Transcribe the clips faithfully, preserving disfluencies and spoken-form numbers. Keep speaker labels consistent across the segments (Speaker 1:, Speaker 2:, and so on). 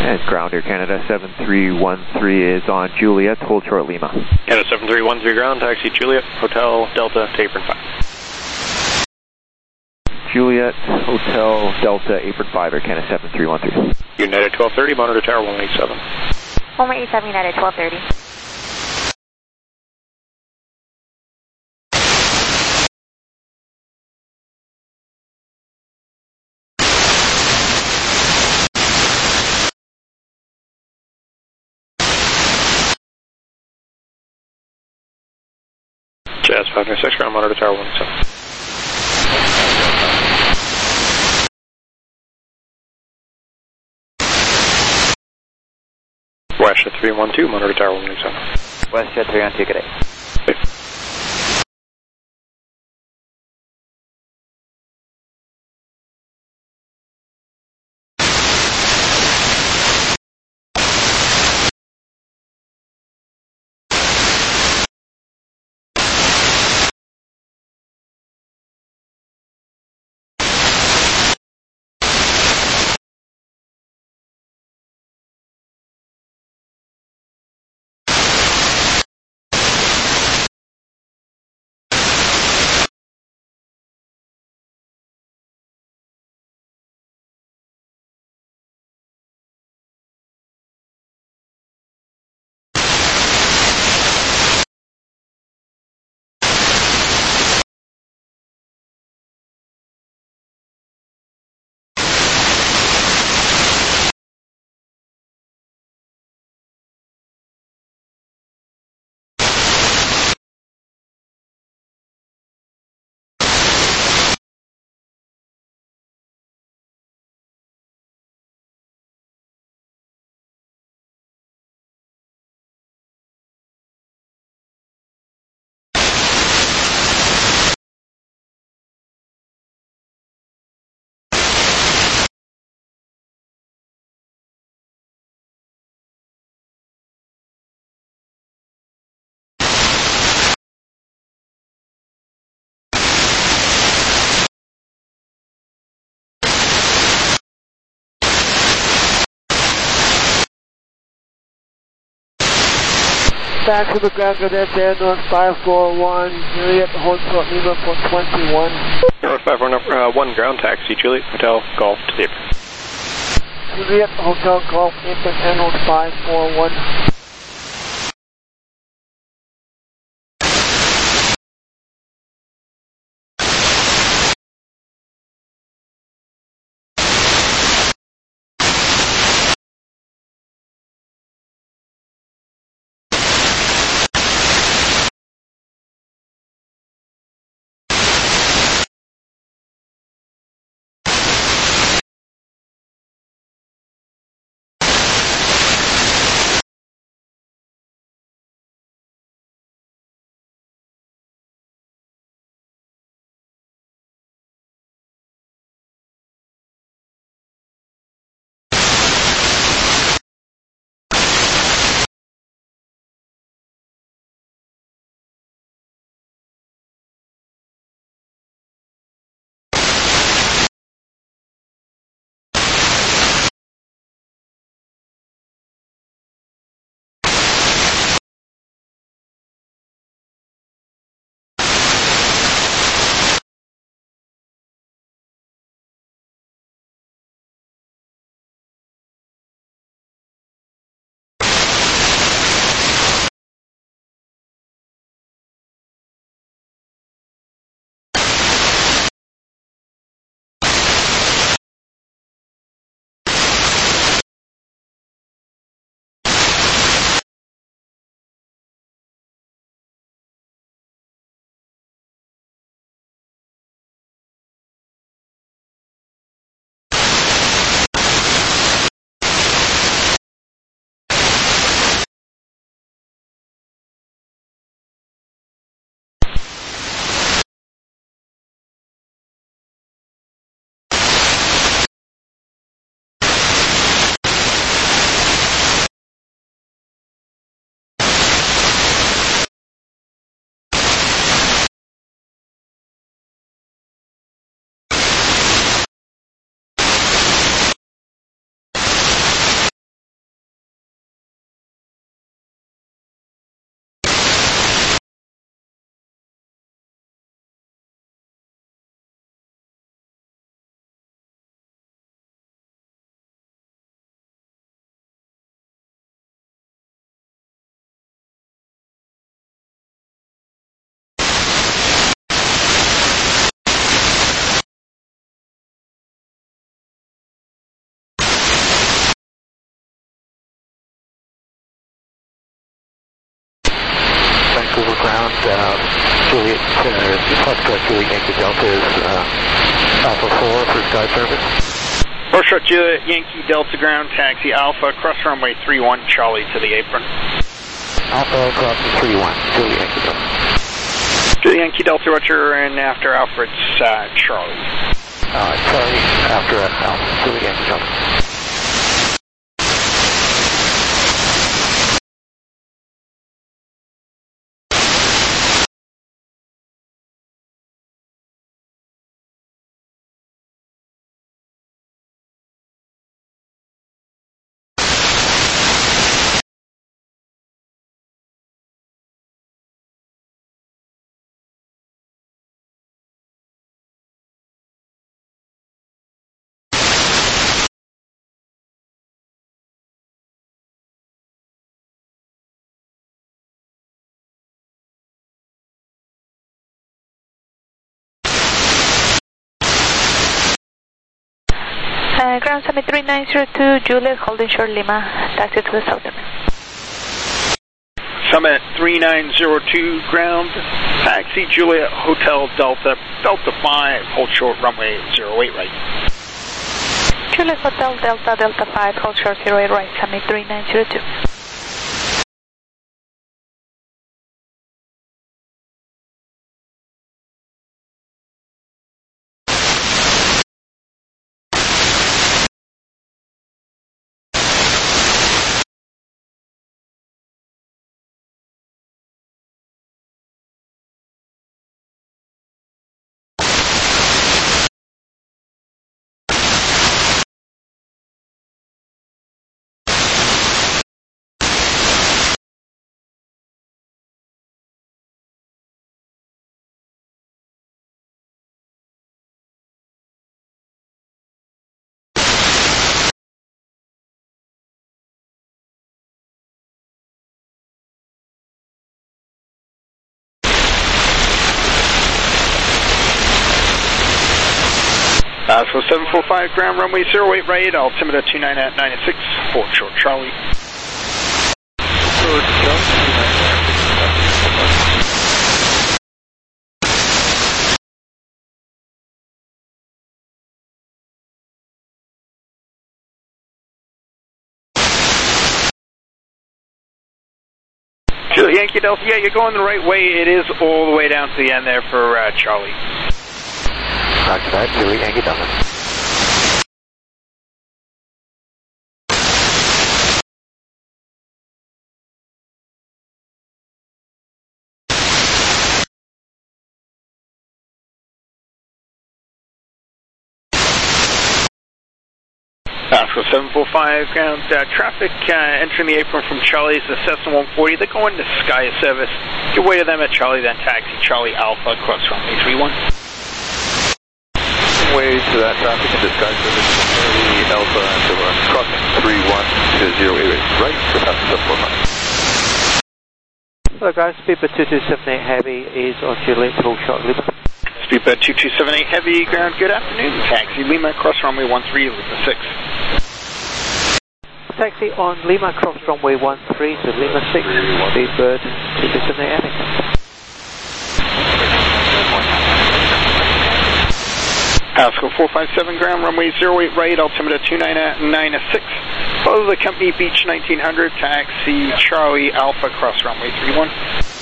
Speaker 1: And ground Air Canada seven three one three is on Juliet, hold short Lima.
Speaker 2: Canada seven three one three ground, taxi Juliet, Hotel Delta, apron five.
Speaker 1: Juliet, Hotel Delta, apron five, Air Canada seven three one three.
Speaker 2: United twelve thirty, monitor tower one eight seven.
Speaker 3: one eight seven United twelve thirty.
Speaker 2: Jazz five nine six, ground monitor tower one eight seven. Westjet three one two, monitor tower one eight seven.
Speaker 4: Westjet three one two, good day.
Speaker 2: Okay.
Speaker 5: Back to the ground, Cadet Air North five four one, Juliet, hold short Lima for twenty-one.
Speaker 2: North five four one, ground taxi Juliet, Hotel Golf to the apron.
Speaker 5: Juliet, Hotel Golf, apron N five four one.
Speaker 6: ground, uh, Juliet, uh, Foxtrot Juliet Yankee Delta is uh, Alpha four for sky service.
Speaker 2: Foxtrot Juliet Yankee Delta ground, taxi Alpha, cross runway three one, Charlie to the apron.
Speaker 6: Alpha crossing three one, Juliet Yankee Delta.
Speaker 2: Juliet Yankee Delta, Roger, and after Alfred's uh, Charlie.
Speaker 6: Uh, Charlie after uh, Alpha, Juliet Yankee Delta.
Speaker 3: Uh, ground Summit three nine zero two, Juliet, holding short Lima, taxi to the southern.
Speaker 2: Summit three nine zero two, ground, taxi Juliet, Hotel Delta, Delta five, hold short runway zero eight right.
Speaker 3: Juliet, Hotel Delta, Delta five, hold short zero eight right, Summit three nine zero two.
Speaker 2: Uh, so seven four five, ground runway zero eight right, altimeter two nine at nine six, hold short Charlie. Juliet Yankee Delta, yeah, you're going the right way. It is all the way down to the end there for uh, Charlie.
Speaker 6: Roger that, Juliet Yankee Delta.
Speaker 2: Uh, so seven four five, ground uh, traffic uh, entering the apron from Charlie's the Cessna one forty. They're going to Sky Service. Give way to them at Charlie, then taxi Charlie Alpha, cross runway three one.
Speaker 1: Way to that traffic into Sky Service, Charlie Alpha, and uh, crossing three one to zero eight right, for passing seven four five.
Speaker 5: Hello guys, Speedbird two two seven eight Heavy is on Juliet, hold short Lima.
Speaker 2: Speedbird two two seven eight Heavy, ground, good afternoon. Taxi Lima, cross runway one three, Lima six.
Speaker 5: Taxi on Lima, cross runway one three to Lima six, Speedbird two two seven eight Heavy.
Speaker 2: Pascal four five seven, ground, runway zero eight right, altimeter two nine at nine six. Follow the company Beach nineteen hundred, taxi Charlie Alpha, cross runway three one.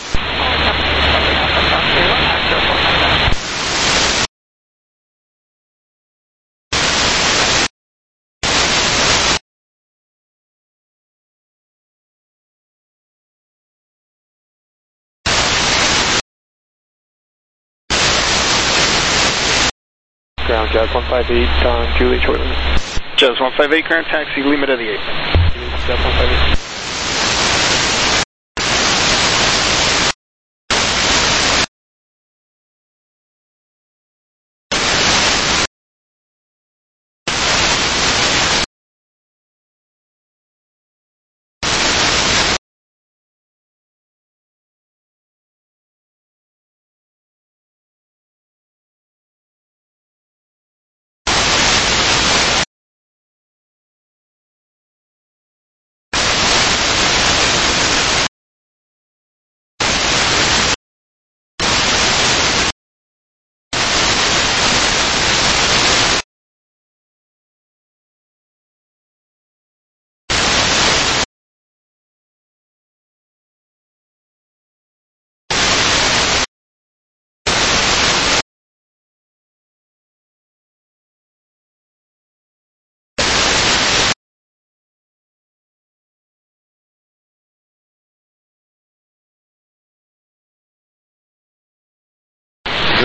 Speaker 5: Ground Jazz one five eight on Juliet short Lima.
Speaker 2: Jazz one five eight, ground, taxi Lima to the apron.
Speaker 5: Jazz one five eight.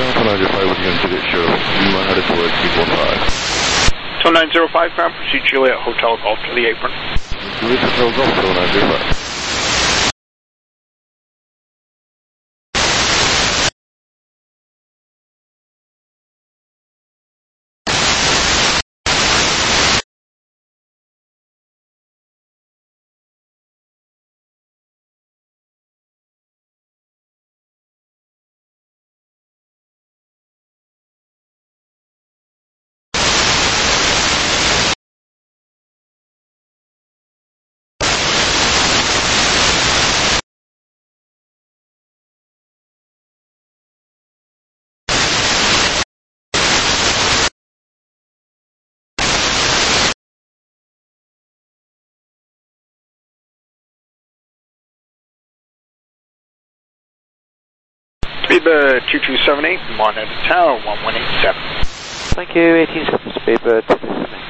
Speaker 6: ground, two nine zero five with you to get show. You are headed towards eight one five.
Speaker 2: two nine zero five, ground, proceed Juliet, Hotel Golf to the apron.
Speaker 6: Juliet Hotel Golf, two nine zero five.
Speaker 2: Speedbird two two seven eight, monitor tower one one eight seven.
Speaker 4: Thank you, eighteen seven, Speedbird two two seven eight.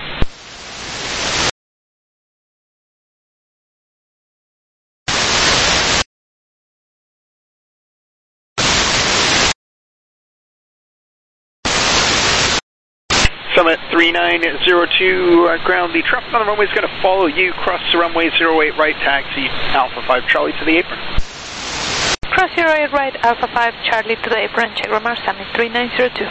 Speaker 2: Summit three nine zero two, uh, ground, the traffic on the runway is going to follow you, cross the runway zero eight right, taxi Alpha five Charlie to the apron.
Speaker 3: Cross zero eight right, Alpha five Charlie to the apron, check Ramar, Summit three nine zero two.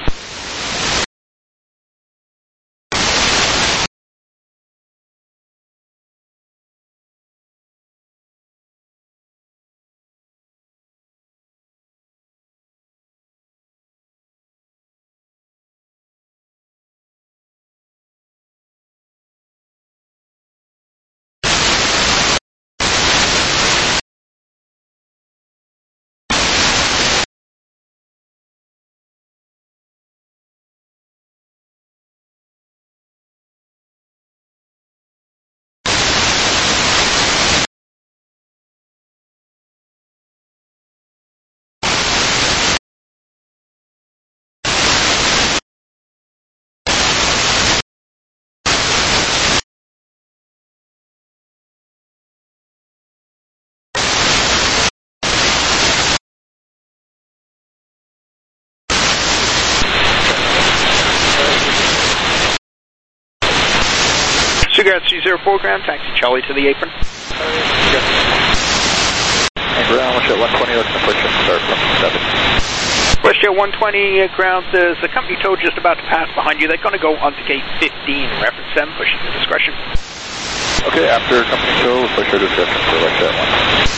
Speaker 3: Sugar three zero four, ground, taxi Charlie to the apron.
Speaker 1: And ground, watch at one twenty, looking to push and start from seven.
Speaker 2: WestJet one twenty, uh, ground, there's a company tow just about to pass behind you. They're going to go onto gate fifteen, reference them, pushing to discretion.
Speaker 1: Okay, after company tow, push our discretion for WestJet one twenty.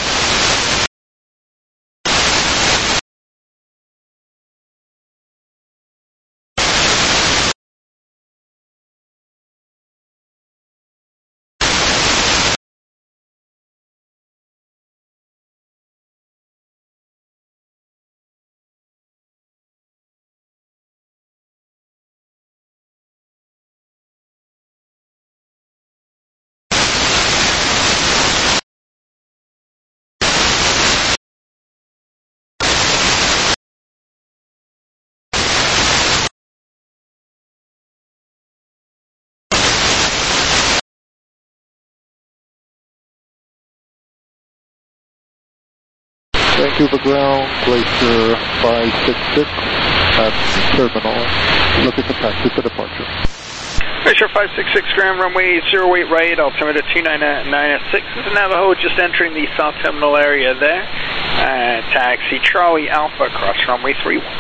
Speaker 6: Vancouver ground, Glacier five six six at terminal, looking for taxi for departure.
Speaker 2: Glacier five six six, ground, runway zero eight right, altimeter two nine nine six. This is Navajo, just entering the south terminal area there. Uh, taxi Charlie Alpha, cross runway three one.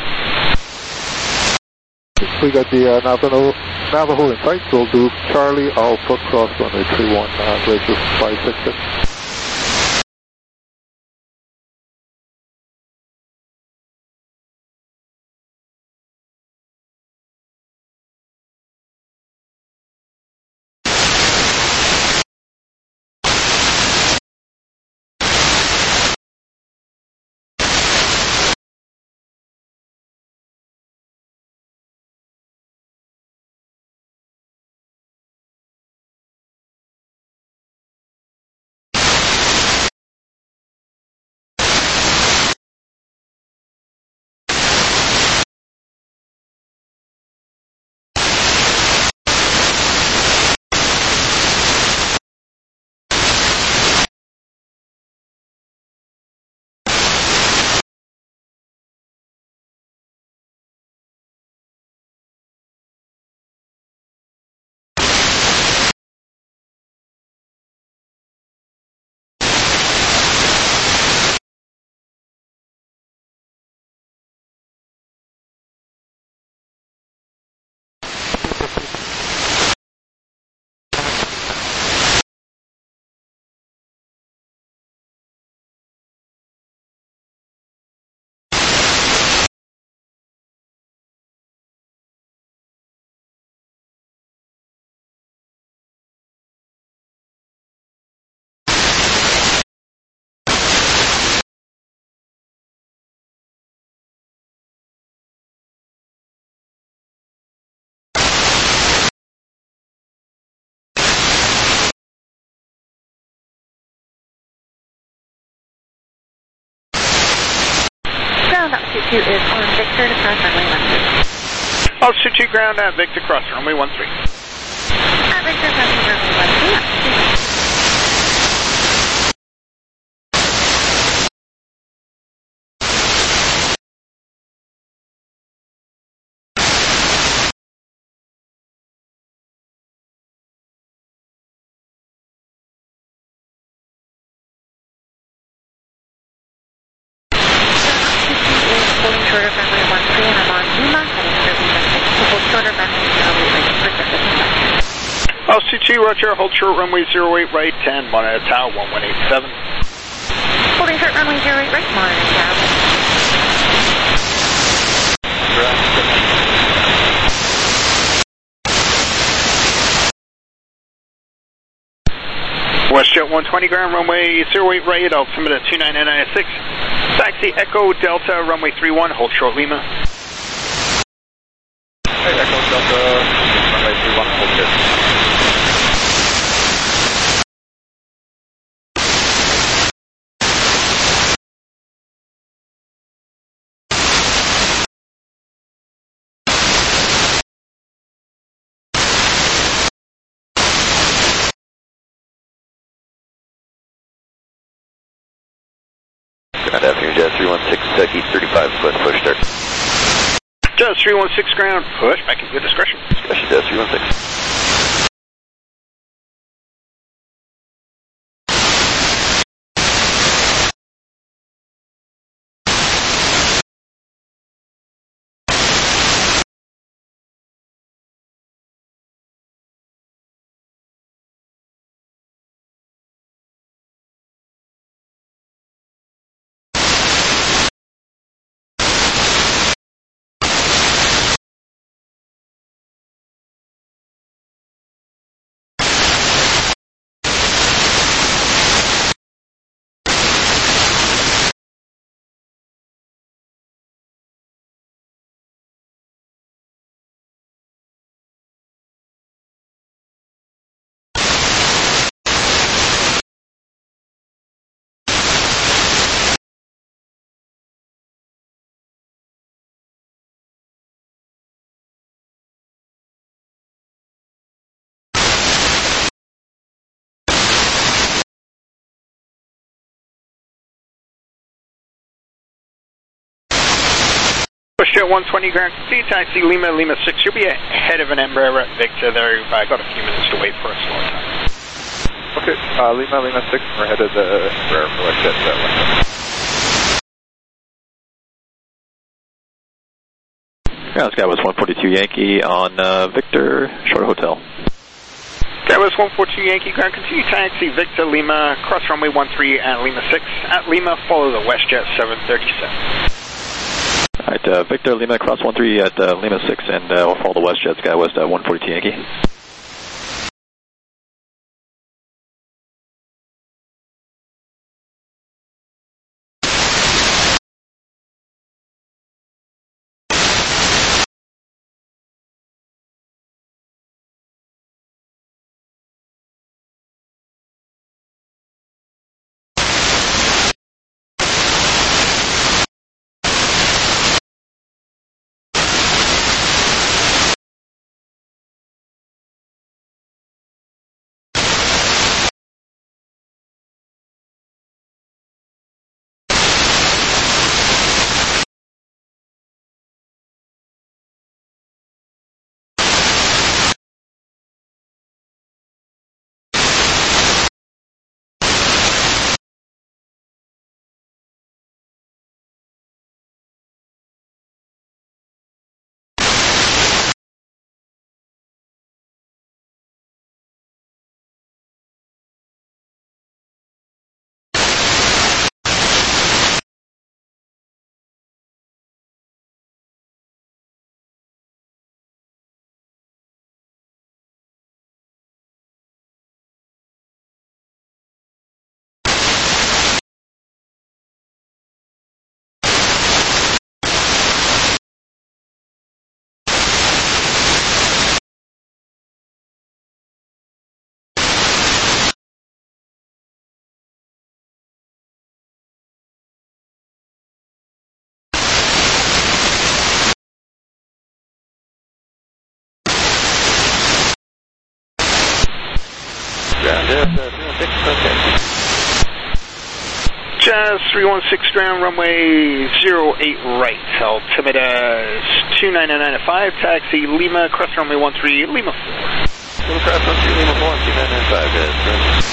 Speaker 6: We got the uh, Navajo, Navajo in sight, so we'll do Charlie Alpha, cross runway three one, uh, Glacier five six six.
Speaker 3: ground, altitude two is on Victor to cross runway one three.
Speaker 2: Altitude two ground at Victor cross runway one three.
Speaker 3: At Victor crossing runway one three, altitude two. Shorter runway one three and I'm on Lima, heading for Lima six to hold shorter runway zero eight right for surface impact.
Speaker 2: Altitude two, roger, hold short runway zero eight right, ten, monitor tower one one eight seven.
Speaker 3: Holding short runway zero eight right, monitor tower.
Speaker 2: WestJet one twenty ground runway zero eight right, altimeter two nine nine six. Taxi Echo Delta runway three one, hold short Lima.
Speaker 1: Hey, Echo Delta, runway three one, hold good. Ground after your Jet three one six, uh, heat thirty-five foot, push start.
Speaker 2: Jet three one six ground, push back at your discretion.
Speaker 1: Discretion, Jet three one six.
Speaker 2: WestJet one twenty ground, continue taxi Lima, Lima six. You'll be ahead of an Embraer at Victor there. I've got a few minutes to wait for a slow time.
Speaker 1: Okay, uh, Lima, Lima six, we're headed to the Embraer for WestJet uh,
Speaker 7: Ground Skywest one forty-two Yankee on uh, Victor, short hotel.
Speaker 2: Skywest one forty-two Yankee ground, continue taxi Victor Lima, cross runway one three at Lima six. At Lima, follow the WestJet seven thirty-seven.
Speaker 7: Alright, uh, Victor Lima, cross one three at uh, Lima six, and uh, we'll follow the WestJet Skywest at one forty-two Yankee. Ground Jazz uh, three one six, okay.
Speaker 2: Jazz three one six ground, runway zero eight right, altimeter two nine nine five, taxi Lima, cross runway one three, Lima four.
Speaker 7: Lima cross one three, Lima four, two nine nine five, Jazz. Ground.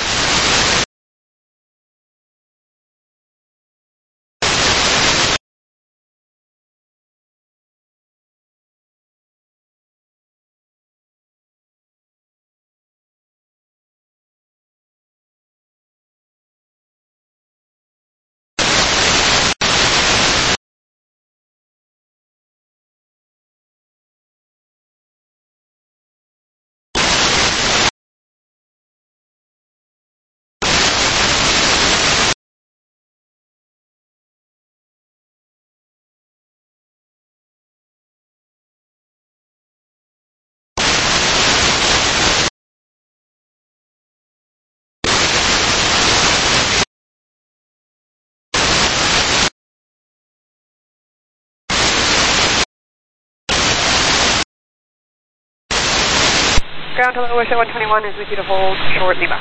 Speaker 3: Ground hello, Westjet one twenty-one is with you to hold short Lima.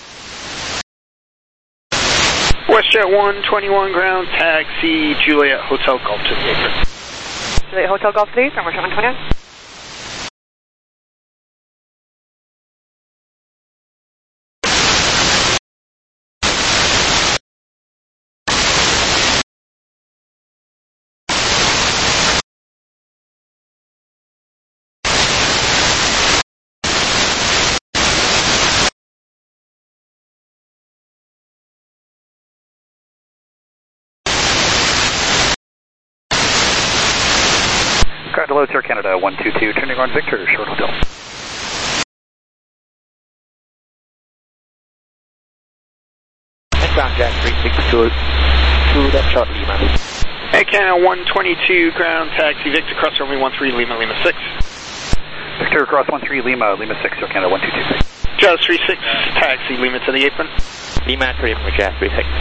Speaker 2: Westjet one twenty-one ground, taxi Juliet Hotel Golf to the apron.
Speaker 3: Juliet Hotel Golf three from Westjet one twenty-one.
Speaker 8: Ground hello, Air Canada one two two, turning on Victor, short hotel.
Speaker 4: Ground Jack three six two, two that short Lima.
Speaker 2: Air Canada one twenty-two ground, taxi Victor, cross runway one three, Lima, Lima six.
Speaker 8: Victor, cross one three, Lima, Lima six, Air Canada one two two.
Speaker 2: Jazz three six, taxi Lima to the apron.
Speaker 4: Lima three with Jazz three six.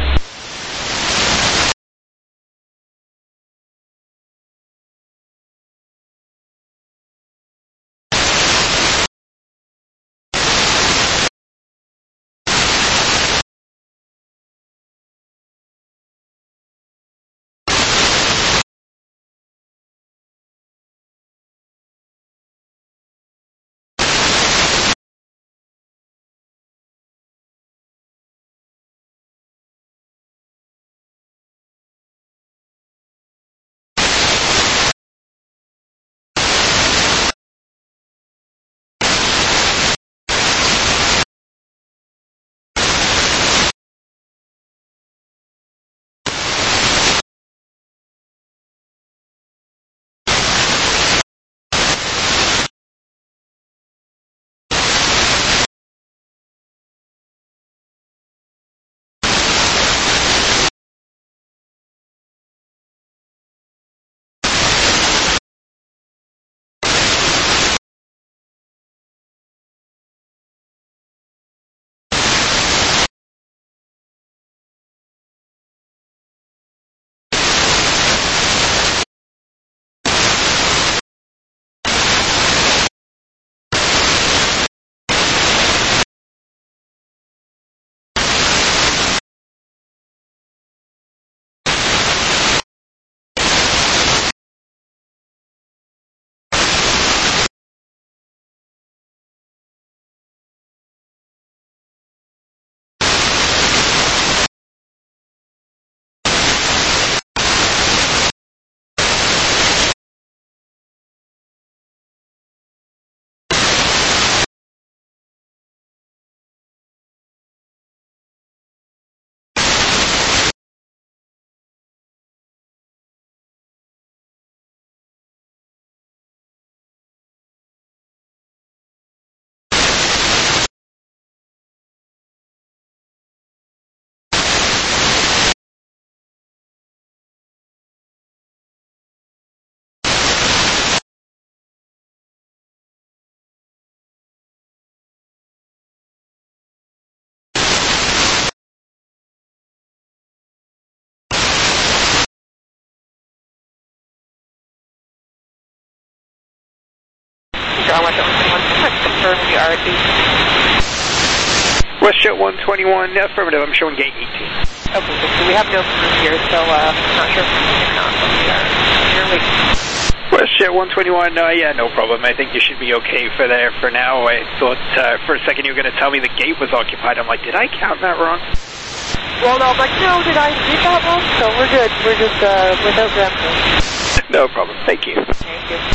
Speaker 2: WestJet one twenty-one, affirmative, I'm showing gate eighteen.
Speaker 9: Okay, so we have no crew here, so uh, not sure if we can or not, but we are here waiting.
Speaker 2: WestJet one twenty-one, uh, yeah, no problem. I think you should be okay for there for now. I thought uh, for a second you were going to tell me the gate was occupied. I'm like, did I count that wrong?
Speaker 9: Well, no, I'm like, no, did I read that wrong? So we're good. We're just uh, without ground crew.
Speaker 2: No problem. Thank you.
Speaker 9: Thank you.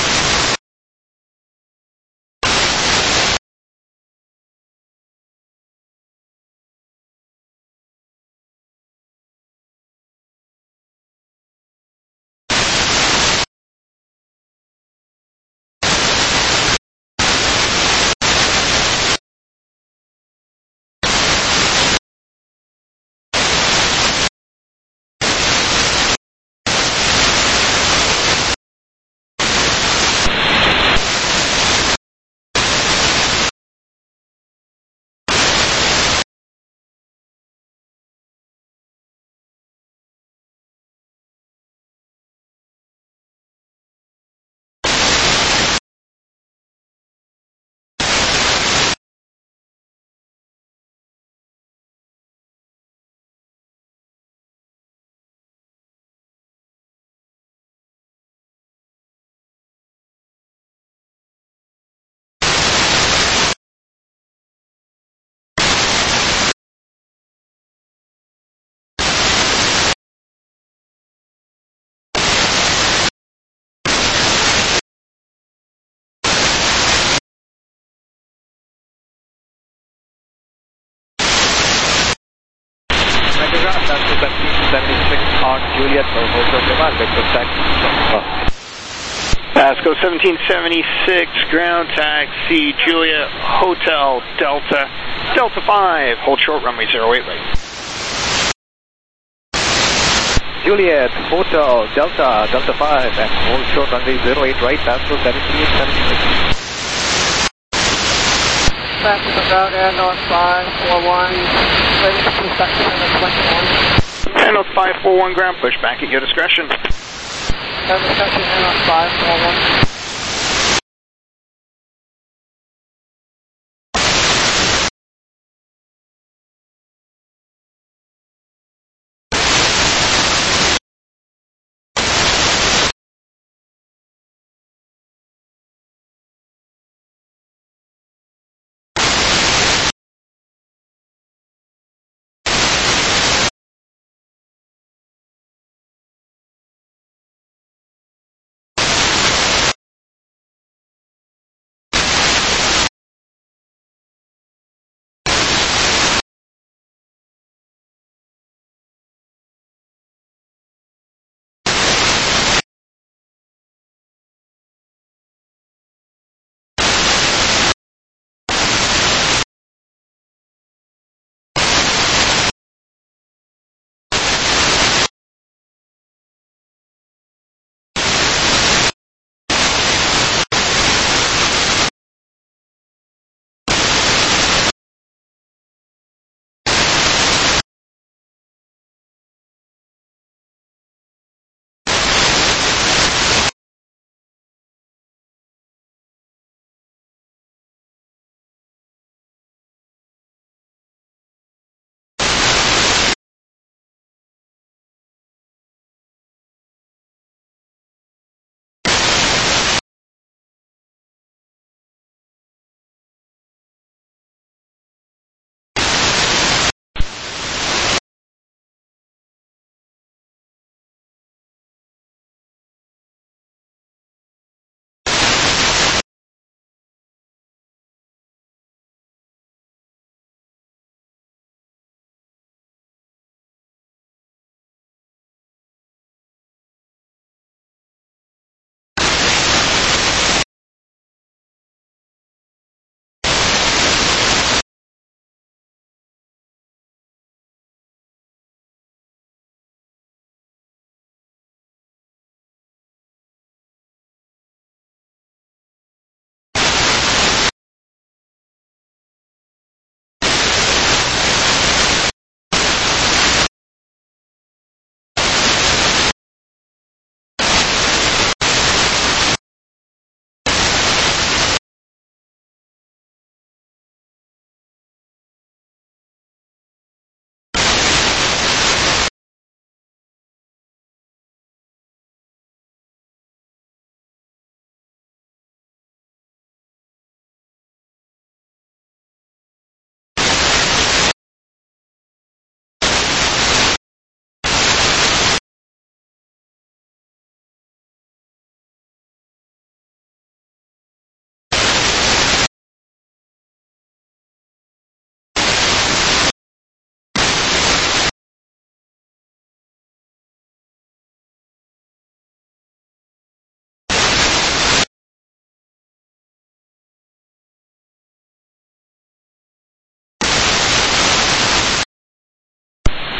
Speaker 4: on Juliet, Hotel Lima, Vector Taxi.
Speaker 2: Pasco seventeen seventy-six, ground taxi, Juliet, Hotel, Delta, Delta five, hold short runway zero eight right.
Speaker 4: Juliet, Hotel, Delta, Delta five, and hold short runway zero eight right, Pasco seventeen seventy-six.
Speaker 5: Pasco ground air north five four one, ready to push back to Channel twenty-one.
Speaker 2: Air North five four one, ground push back at your discretion.
Speaker 5: Channel discussion, Air North five four one.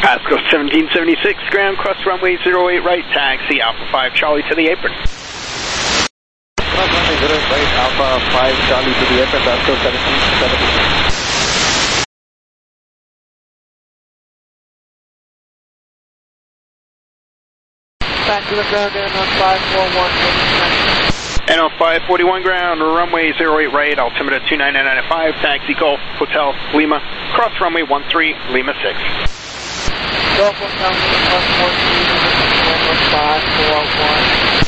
Speaker 2: Pasco seventeen seventy-six, ground, cross runway zero eight right, taxi Alpha five Charlie to the apron.
Speaker 4: Cross runway zero eight right, Alpha five Charlie to the apron, Pasco seventeen seventy-six.
Speaker 5: Back to the ground, and on five four one.
Speaker 2: And on five forty-one ground, runway zero eight right, altimeter two nine nine nine five, taxi Golf Hotel Lima, cross runway one three, Lima six.
Speaker 5: Golf Hotel Lima, cross one three, Lima five four one.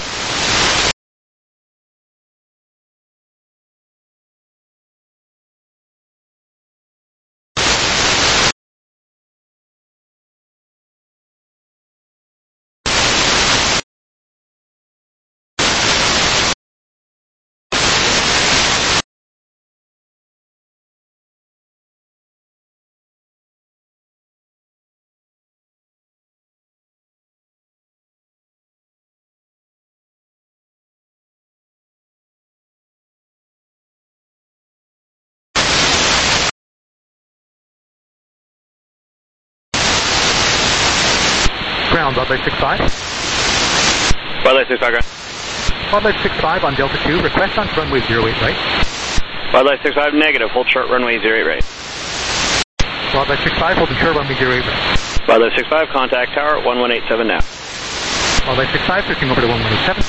Speaker 10: Ground, Wildlife six five.
Speaker 8: Wildlife six five ground.
Speaker 10: Wildlife six five on Delta two, request on runway zero eight right.
Speaker 8: Wildlife six five negative, hold short runway zero eight right.
Speaker 10: Wildlife six five, holding short runway zero eight right.
Speaker 8: Wildlife six five, contact tower one one eight seven now.
Speaker 10: Wildlife six five, switching over to one one eight seven.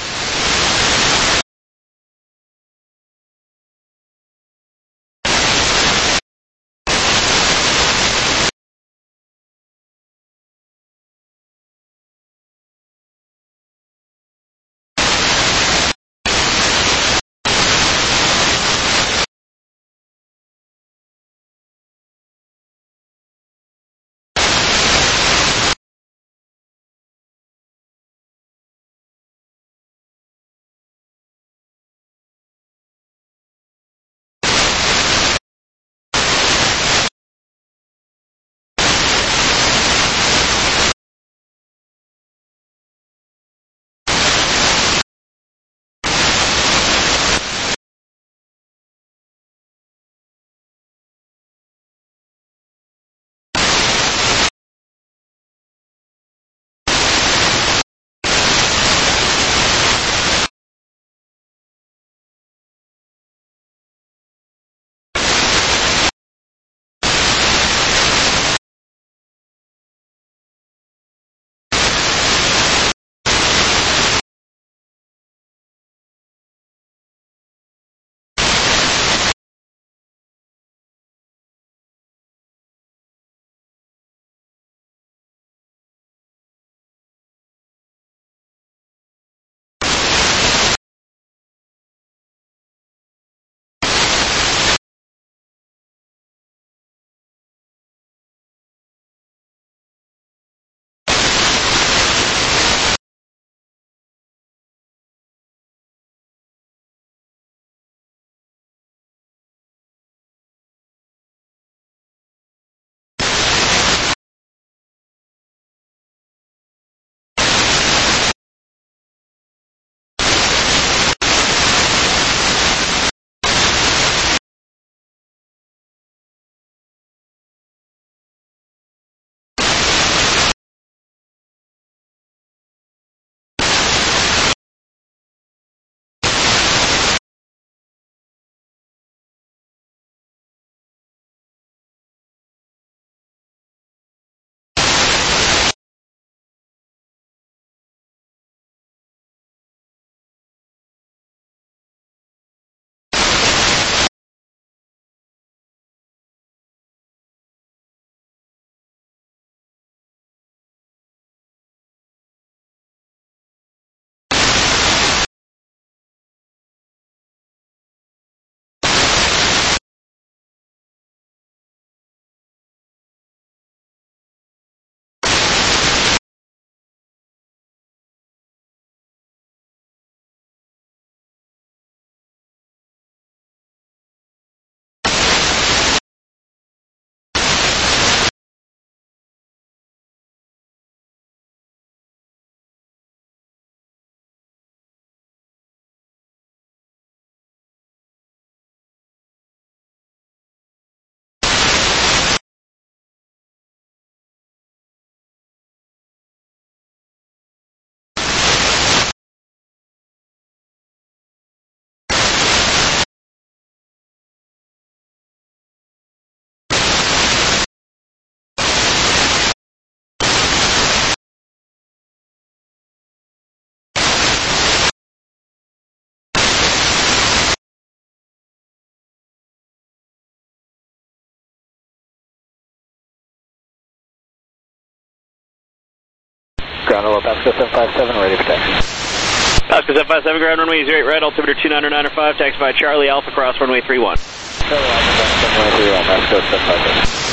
Speaker 4: Ground level, Pasco seven five seven, ready for taxi.
Speaker 11: Pasco seven five seven, ground runway zero eight right, altimeter two nine nine five, taxi by Charlie Alpha, cross runway three one.
Speaker 4: Charlie Alpha, cross runway three one, Pasco seven five seven.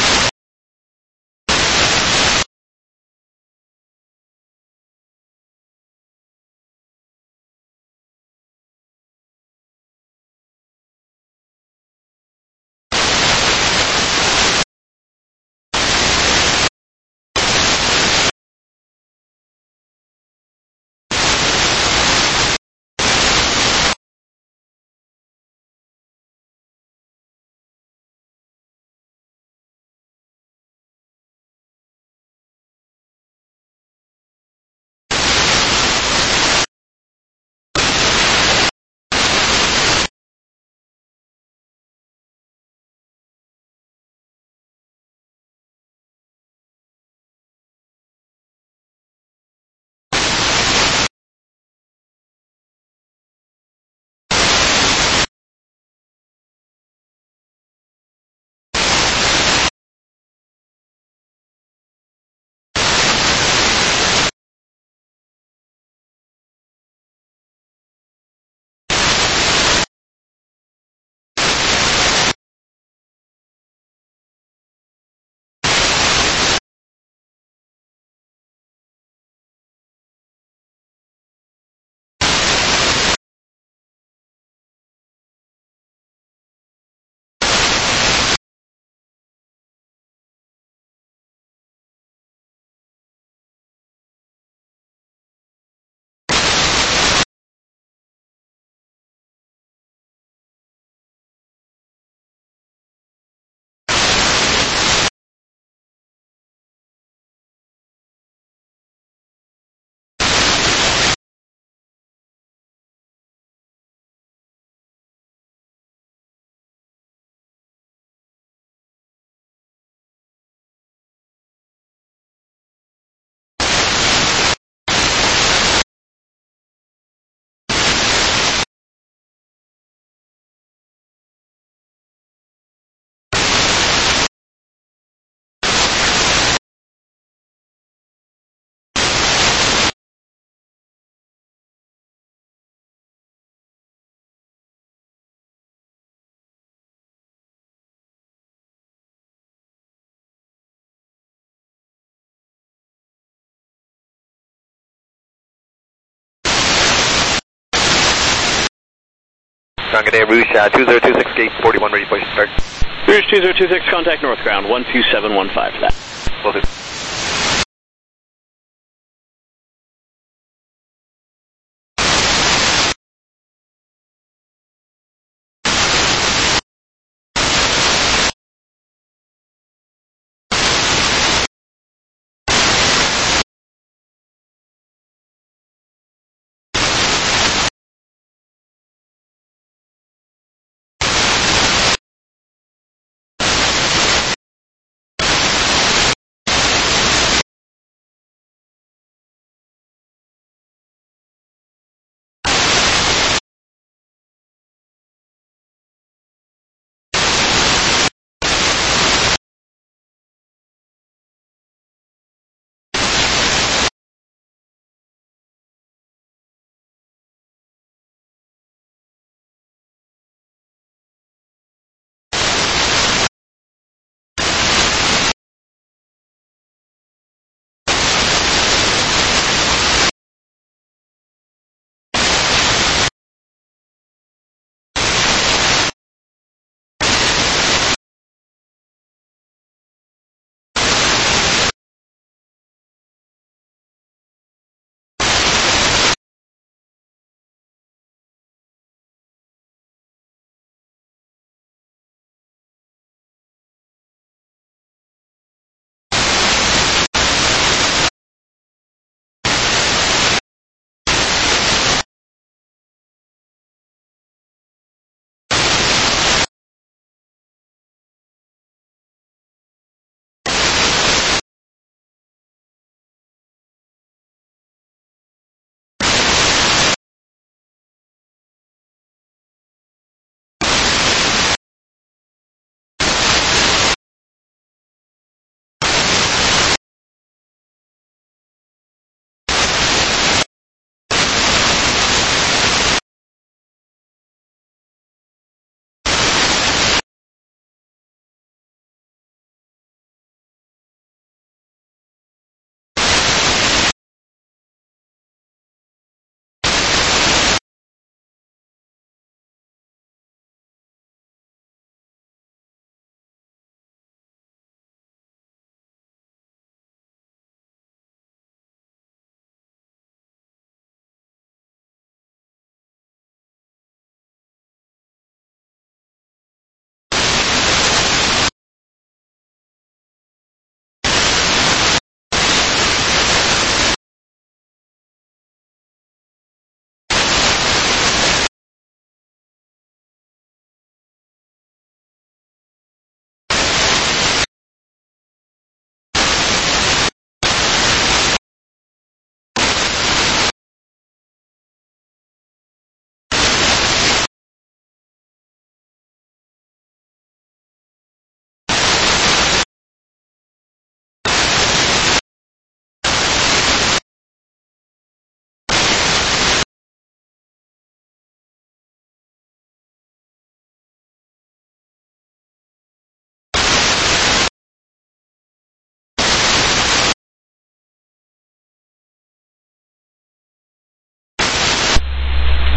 Speaker 1: Ground good day, Rouge, uh, two zero two six, gate forty-one, ready for start.
Speaker 11: Rouge two zero two six, contact North Ground, one two seven one five for that.
Speaker 1: Will do.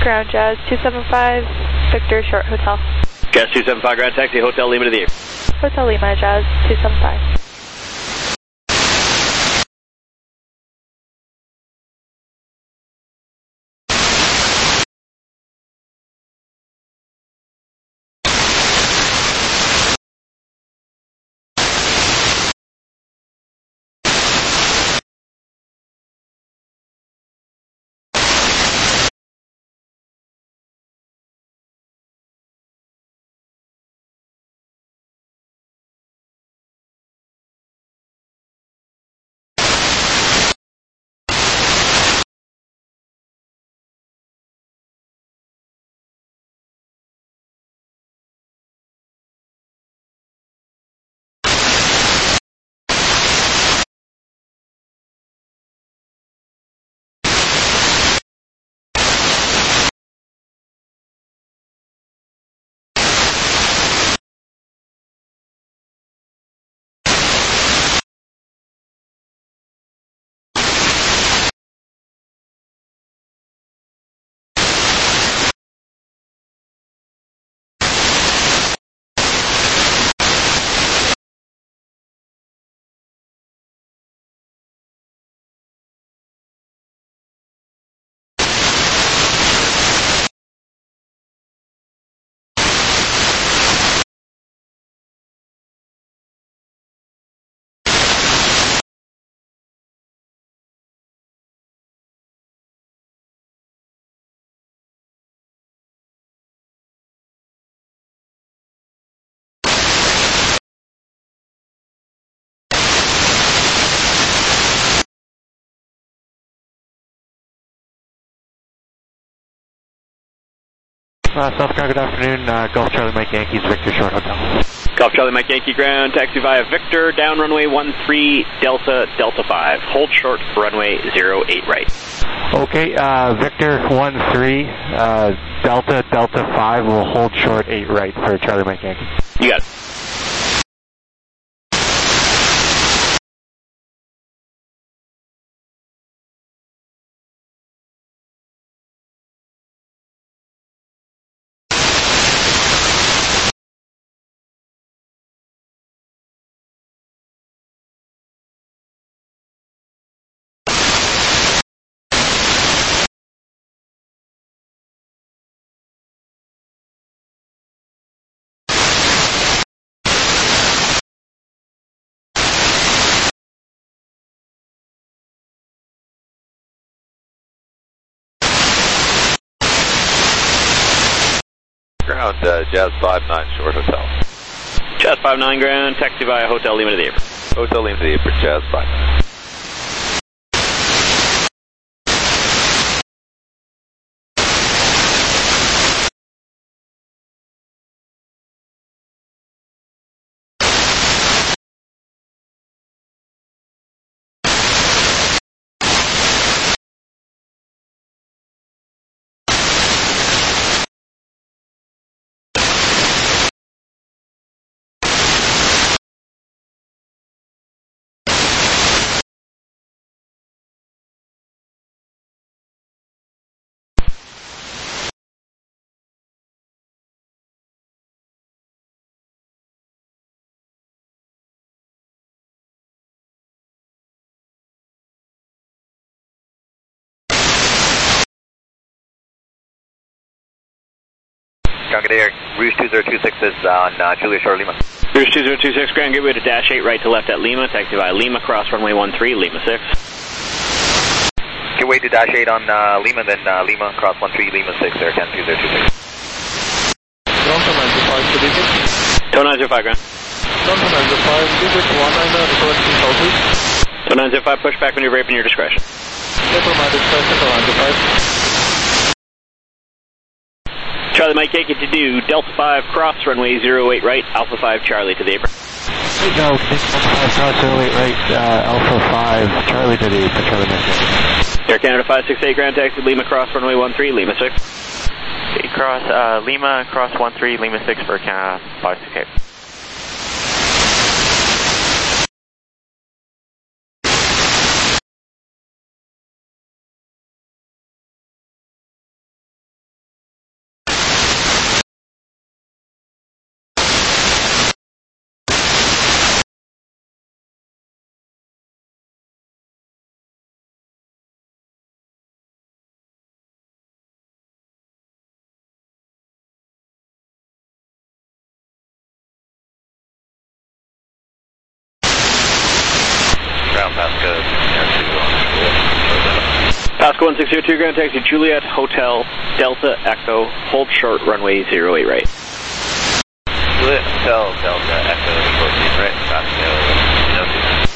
Speaker 3: Ground Jazz two seven five, Victor Short Hotel.
Speaker 11: Jazz two seven five, ground taxi, Hotel Lima to the apron.
Speaker 3: Hotel Lima, Jazz two seven five.
Speaker 12: Uh, South Ground, good afternoon. Uh, Golf Charlie Mike Yankees, Victor Short Hotel.
Speaker 11: Golf Charlie Mike Yankee, ground taxi via Victor, down runway one three, Delta, Delta five. Hold short, runway zero eight right.
Speaker 12: Okay, uh, Victor one three, uh, Delta, Delta five will hold short eight right for Charlie Mike Yankee.
Speaker 11: You got it.
Speaker 1: Ground, uh, Jazz five nine, Short Hotel.
Speaker 11: Jazz five nine, ground taxi via Hotel Lima to the apron.
Speaker 1: Hotel Lima to the apron, Jazz five nine.
Speaker 8: Ground Good Air, Rouge two zero two six is on uh, Julia Short Lima.
Speaker 11: Rouge two zero two six, ground gateway to dash eight right to left at Lima, taxi via Lima, cross runway one three, Lima six.
Speaker 8: Gateway to dash eight on uh, Lima, then uh, Lima, cross one three, Lima six, Air ten two zero two six.
Speaker 6: Ground to nine zero five, good evening.
Speaker 11: Tow nine zero five, ground.
Speaker 6: Ground to nine zero five, digit one niner, requesting southeast.
Speaker 11: Tow nine zero five, push back when you're raping your discretion.
Speaker 6: April my discretion, Tow nine zero five.
Speaker 11: Charlie Mike Yankee to do, Delta five, cross runway zero eight right, Alpha five, Charlie to the apron.
Speaker 12: Hey, go, Delta five, cross zero eight right, uh, Alpha five, Charlie to the apron, Charlie Mike Yankee.
Speaker 11: Air Canada five six eight, ground taxi, Lima, cross runway one three, Lima six.
Speaker 13: Okay, cross, uh, Lima, cross one three, Lima six for Canada five six eight.
Speaker 8: ground Pasco two.
Speaker 11: Pasco one six zero two, ground taxi Juliet Hotel Delta Echo, hold short runway zero eight right.
Speaker 8: Juliet Hotel Delta Echo, short eight right, Pasco zero two.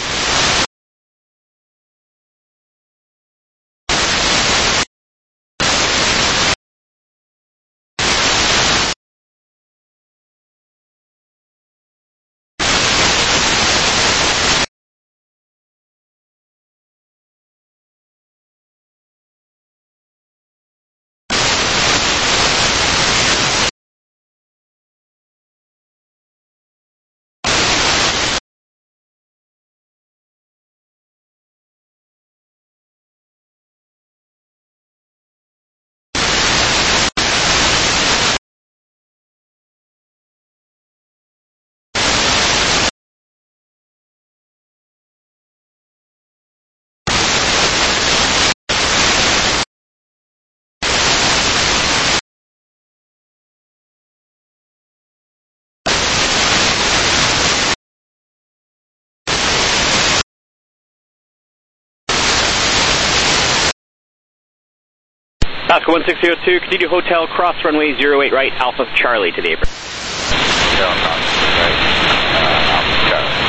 Speaker 11: Pasco one six zero two, continue hotel, cross runway zero eight right, Alpha Charlie to the apron.
Speaker 8: Hotel, cross right, uh, Alpha Charlie.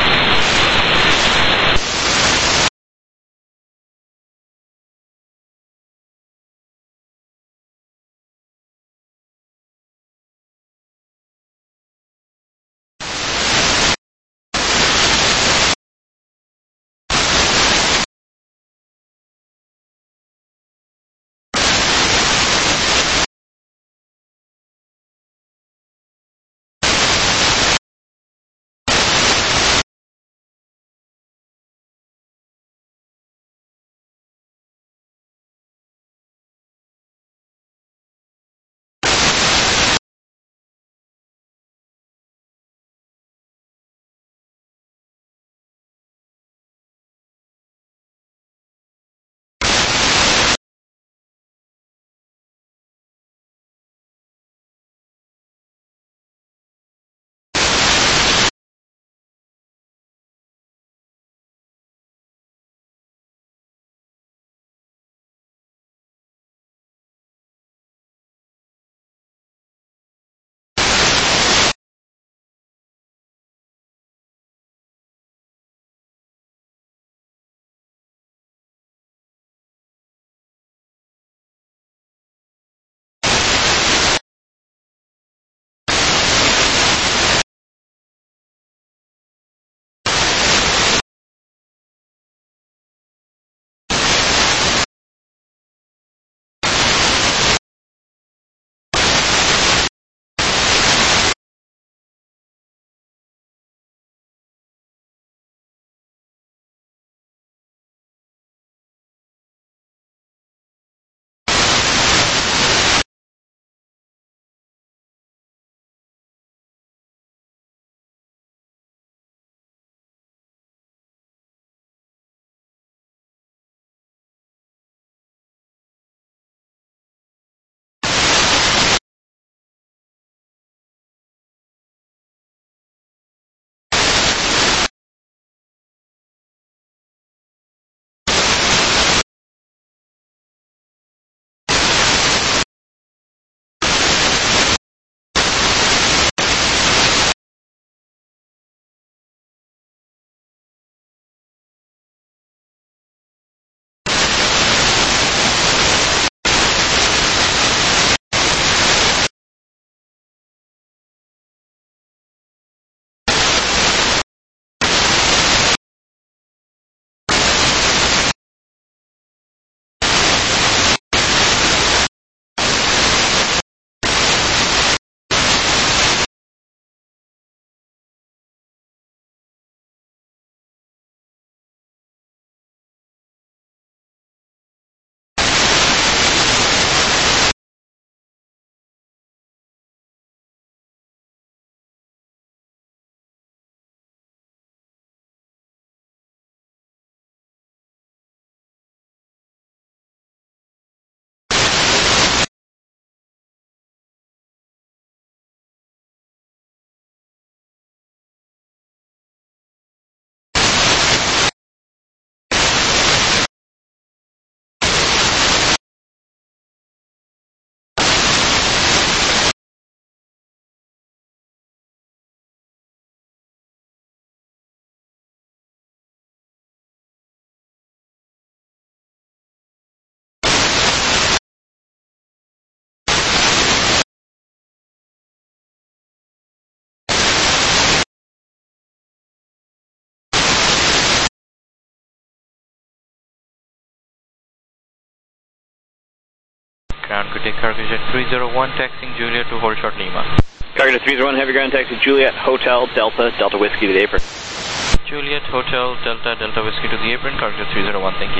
Speaker 13: ground, good day, cargo jet three zero one, taxiing Juliet to hold short Lima.
Speaker 11: Cargo jet three zero one, heavy ground taxi Juliet, Hotel, Delta, Delta Whiskey to the apron.
Speaker 13: Juliet, Hotel, Delta, Delta Whiskey to the apron, cargo jet three zero one, thank you.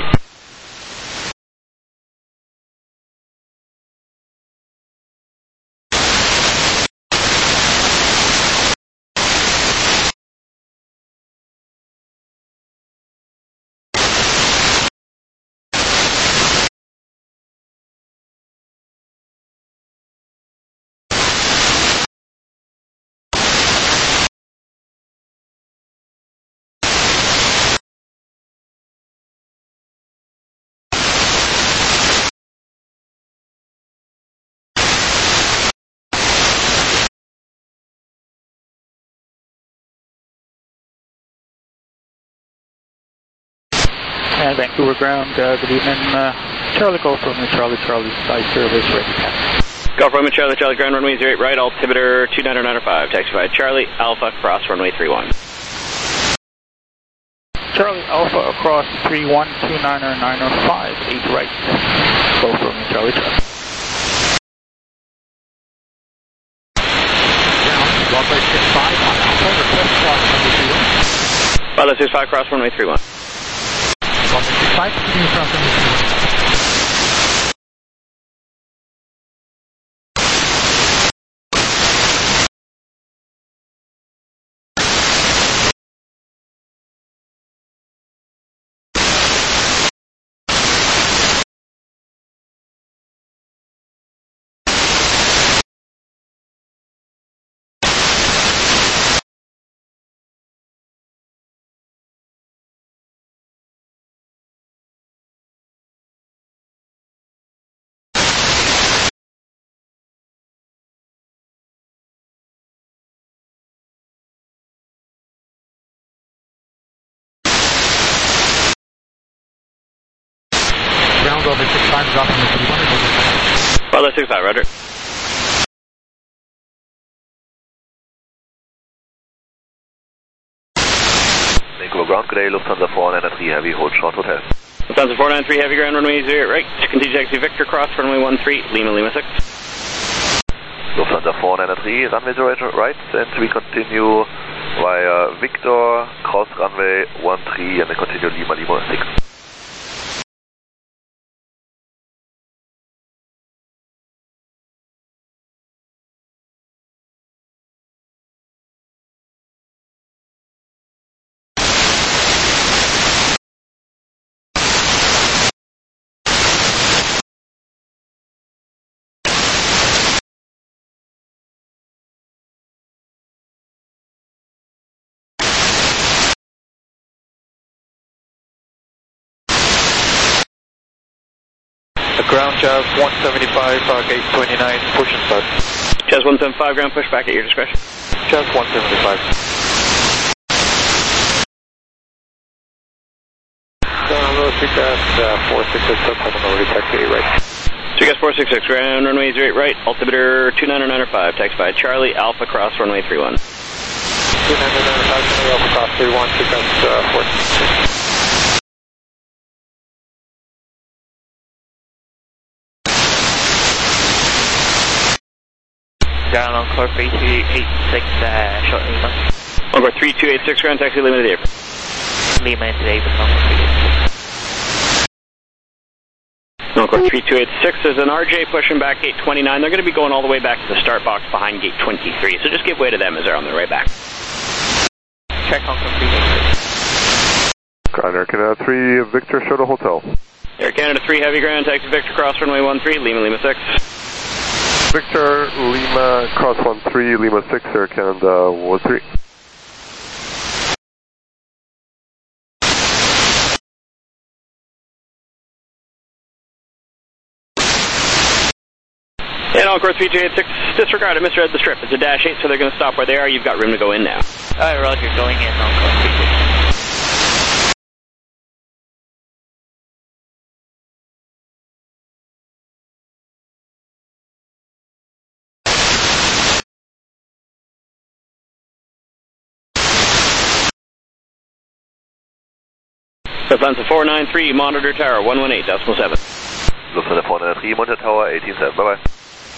Speaker 2: And Vancouver ground, uh, good evening. Uh, Charlie Golf from Charlie Charlie side service ready.
Speaker 11: Golf Romeo Charlie Charlie ground runway zero eight right, altimeter two nine zero nine five, taxi by Charlie Alpha cross runway three one.
Speaker 2: Charlie Alpha across three one two nine zero nine five, eight right. Golf Romeo Charlie Charlie.
Speaker 10: Runway six five on Alpha, request cross runway three one.
Speaker 11: Pilot six five cross runway three one.
Speaker 10: Runway six five, continue cross runway three one. Ground over six five, dropping the three one.
Speaker 11: Pilot six five, roger.
Speaker 1: Vancouver ground, good day, Lufthansa four nine three Heavy, hold short hotel.
Speaker 11: Lufthansa four nine three Heavy ground runway zero eight right, continue taxi Victor cross runway one three, Lima Lima six.
Speaker 1: Lufthansa four nine three, runway zero eight right, and we continue via Victor, cross runway one three, and then continue Lima Lima six.
Speaker 7: Ground Jazz one seventy-five, uh, gate twenty-nine, push and start.
Speaker 11: Jazz one seventy-five, ground push back at your discretion.
Speaker 7: Jazz one seventy-five.
Speaker 4: Ground low, three gas, uh, four six six, subterminal, taxi eight right.
Speaker 11: three gas four six six, ground runway zero eight right, altimeter two nine zero nine five, taxi by Charlie Alpha cross runway three one.
Speaker 4: two nine zero nine five, Charlie Alpha cross three one, three gas, uh, four six six.
Speaker 13: Down on Corp three two eight six, uh, short Lima.
Speaker 11: Over three two eight six, ground taxi Lima to the apron.
Speaker 13: Lima into the apron, on three eight six.
Speaker 11: Encore three two eight six, there's an R J pushing back gate twenty-nine. They're going to be going all the way back to the start box behind gate twenty-three, so just give way to them as they're on their way back.
Speaker 13: Check on three eight six.
Speaker 6: Ground Air Canada three, Victor, show to hotel.
Speaker 11: Air Canada three, heavy ground, taxi Victor, cross runway one three, Lima Lima six.
Speaker 6: Victor, Lima, cross one three, Lima six, Air Canada one three.
Speaker 11: And Encore three two eight six, disregard it, misread the strip. It's a dash eight, so they're going to stop where they are. You've got room to go in now.
Speaker 13: Alright, roger, going in, Encore three two eight six.
Speaker 11: Lufthansa four nine three, monitor tower one one eight decimal seven.
Speaker 1: Lufthansa four nine three, monitor tower eighteen seven, bye bye.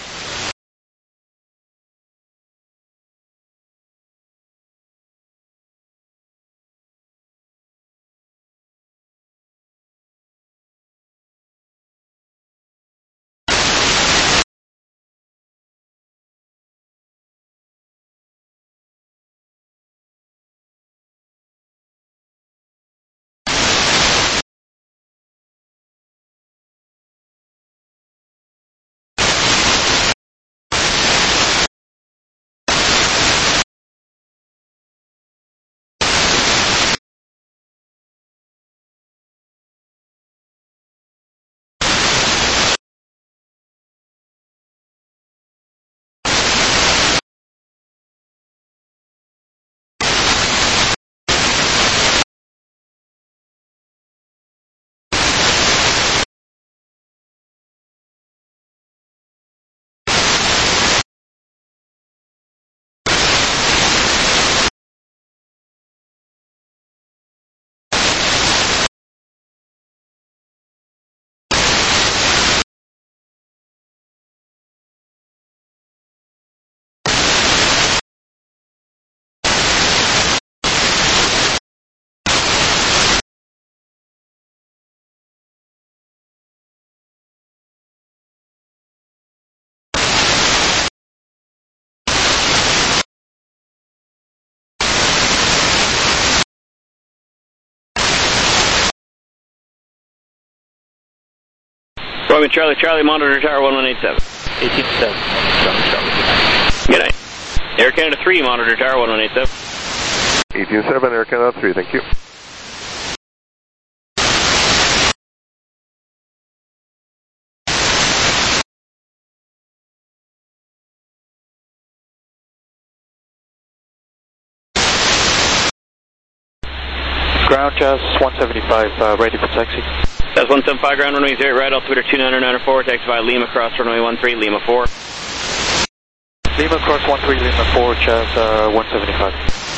Speaker 11: Roman Charlie, Charlie, monitor tower one one eight seven.
Speaker 4: eighteen seven, Charlie, Charlie.
Speaker 11: Good night. Air Canada three, monitor tower one one eight seven.
Speaker 1: eighteen seven, Air Canada three, thank you.
Speaker 4: Ground Jazz one seventy-five, uh, ready for taxi.
Speaker 11: That's one seven five, ground runway zero, right, altimeter two nine nine four, taxi via Lima, cross runway one three, Lima four.
Speaker 4: Lima cross one three, Lima four, Jazz uh, one seventy-five.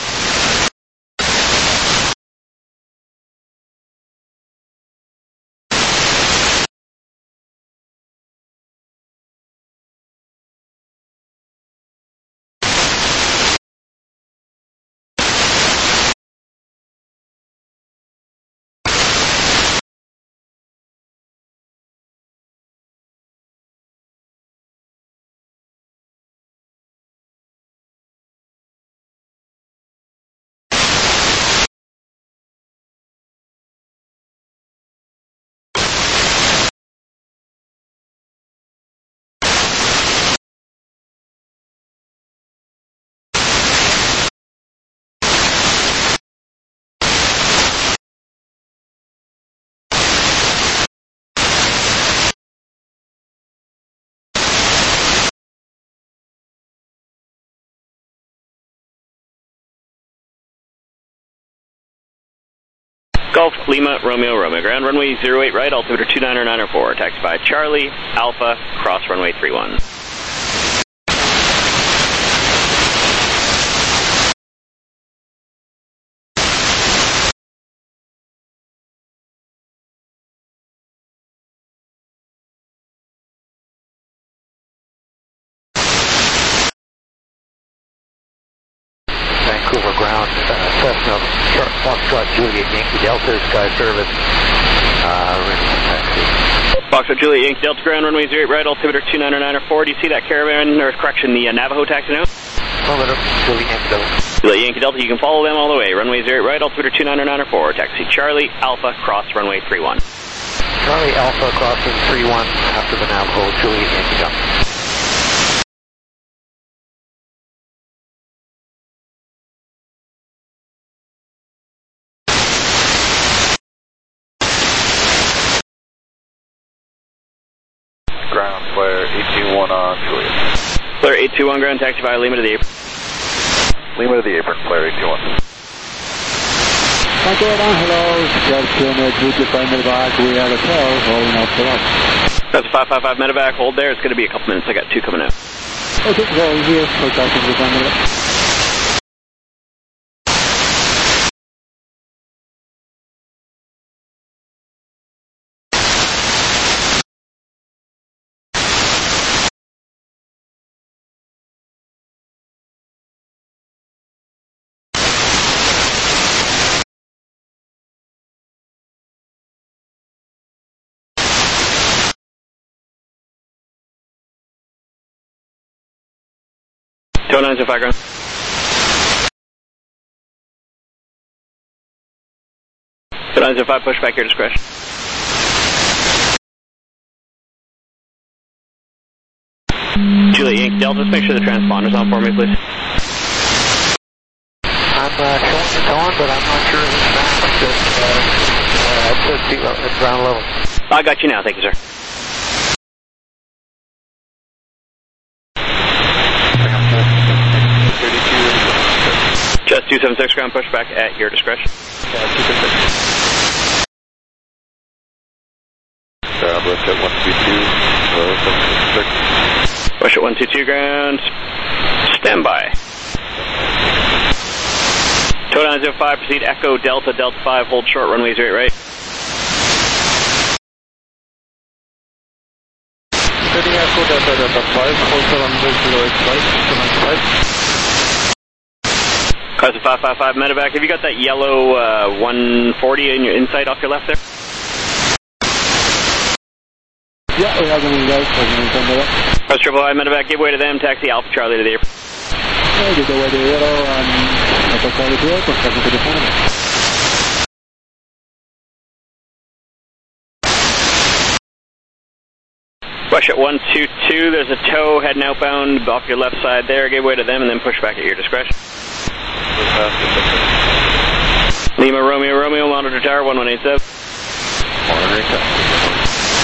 Speaker 11: Golf, Lima, Romeo, Romeo, ground runway zero eight right, altimeter two nine nine four, taxi by Charlie, Alpha, cross runway three one.
Speaker 4: Vancouver ground, uh, Cessna, Sharp Foxtrot, Juliet, Yankee Delta, Sky Service, uh, ready for taxi.
Speaker 11: Foxtrot, Juliet, Yankee Delta, ground runway zero eight right, altimeter two nine nine four. Do you see that caravan, or correction, the uh, Navajo taxi now?
Speaker 4: Affirmative, Juliet, Yankee Delta.
Speaker 11: Juliet, Yankee Delta, you can follow them all the way. Runway zero eight right, altimeter two nine nine four, taxi Charlie, Alpha, cross runway three one.
Speaker 4: Charlie, Alpha, crossing three one, after the Navajo, Juliet, Yankee Delta.
Speaker 14: Ground, flare eight two one on Juliet.
Speaker 11: Flare eight two one, ground, taxi via Lima to the apron.
Speaker 14: Lima to the apron, flare eight two one.
Speaker 5: hello, Scout Juliet five medevac, we have a tail, rolling out for us.
Speaker 11: That's a five five five medevac, hold there, it's going to be a couple minutes, I got two coming out.
Speaker 5: Okay, rolling here, Hotel five medevac.
Speaker 11: Tow nine zero five ground. Tow nine zero five, push back your discretion. Juliet Yankee Delta, just make sure the transponder's on for me, please.
Speaker 5: I'm uh, showing it's on, but I'm not sure if it's back. But, uh, uh, it says seat level, it's ground level.
Speaker 11: I got you now, thank you, sir. Just two seven six ground, push back at your discretion.
Speaker 14: Yeah, two seven six. Ground lift at one two two, uh, seven six six.
Speaker 11: Push at one two two ground. Stand by. Tow nine zero five, proceed Echo Delta Delta five, hold short runway zero eight right.
Speaker 14: Steady Echo Delta Delta five, hold short runway zero eight right, two nine five.
Speaker 11: Cause five five five medevac, have you got that yellow uh, one forty in your insight off your left there?
Speaker 5: Yeah, we have them in guys.
Speaker 11: Cause triple five medevac, give way to them, taxi Alpha Charlie to the airport.
Speaker 5: Give way to yellow and Alpha Charlie to the airport, to the phone.
Speaker 11: Rush at one two two, there's a tow heading outbound off your left side there, give way to them and then push back at your discretion. Lima Romeo Romeo, monitor tower one one eight seven.
Speaker 14: Monitoring tower.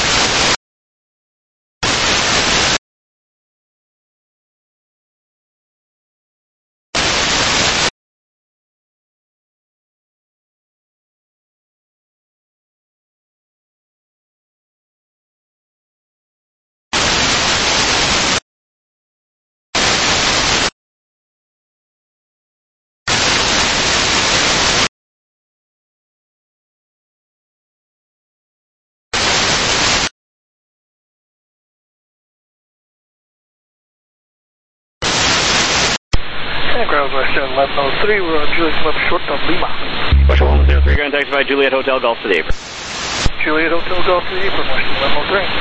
Speaker 5: Ground West eleven oh three, we're on Juliet left short of Lima.
Speaker 11: Push one zero three, ground taxi by Juliet Hotel Golf to the apron.
Speaker 5: Juliet Hotel Golf to the apron, West eleven oh three.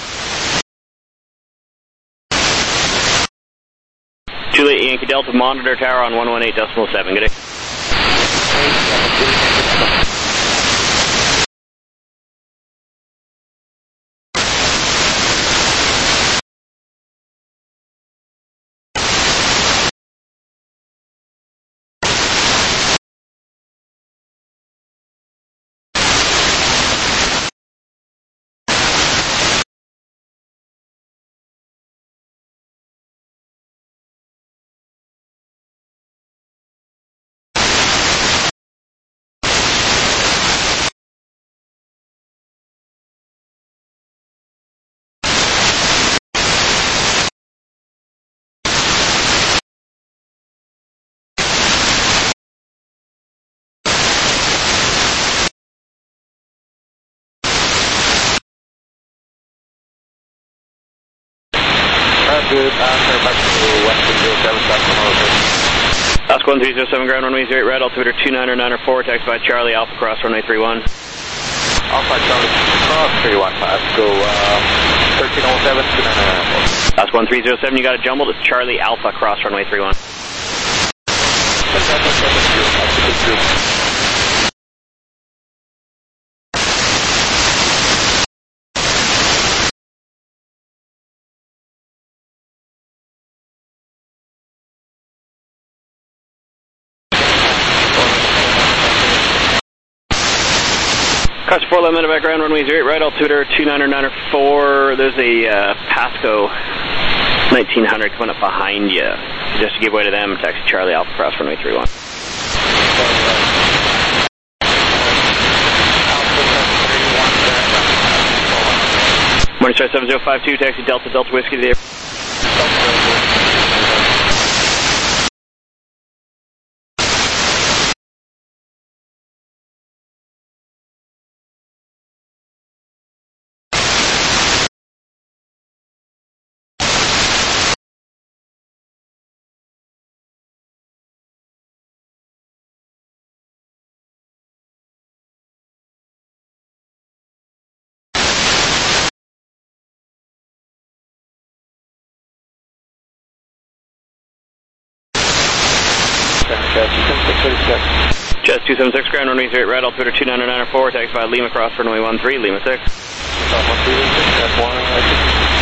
Speaker 11: Juliet Yankee Delta, monitor tower on one one eight decimal seven, good day.
Speaker 14: Good, answer back to one three zero seven,
Speaker 11: Oscar one three zero seven, ground runway zero eight red, altimeter two nine nine four, taxi by Charlie, Alpha Cross runway three one.
Speaker 14: Alpha Charlie, cross three one, go um, thirteen oh seven, two nine nine four.
Speaker 11: Oscar one three zero seven, you got it jumbled, it's Charlie, Alpha Cross runway three one. Cross four limit of background runway zero eight right, altimeter two nine nine four. There's a uh, Pasco nineteen hundred coming up behind you. Just to give way to them, taxi Charlie Alpha Cross runway three one. Morningstar seven zero five two, taxi Delta Delta Whiskey to the airport.
Speaker 4: Jazz two seven six, ready to check.
Speaker 11: Jazz two seven six, ground runway zero eight right, altimeter two nine nine four, taxi by Lima, cross runway one three, Lima six.
Speaker 4: one three, Lima six, that's one, right.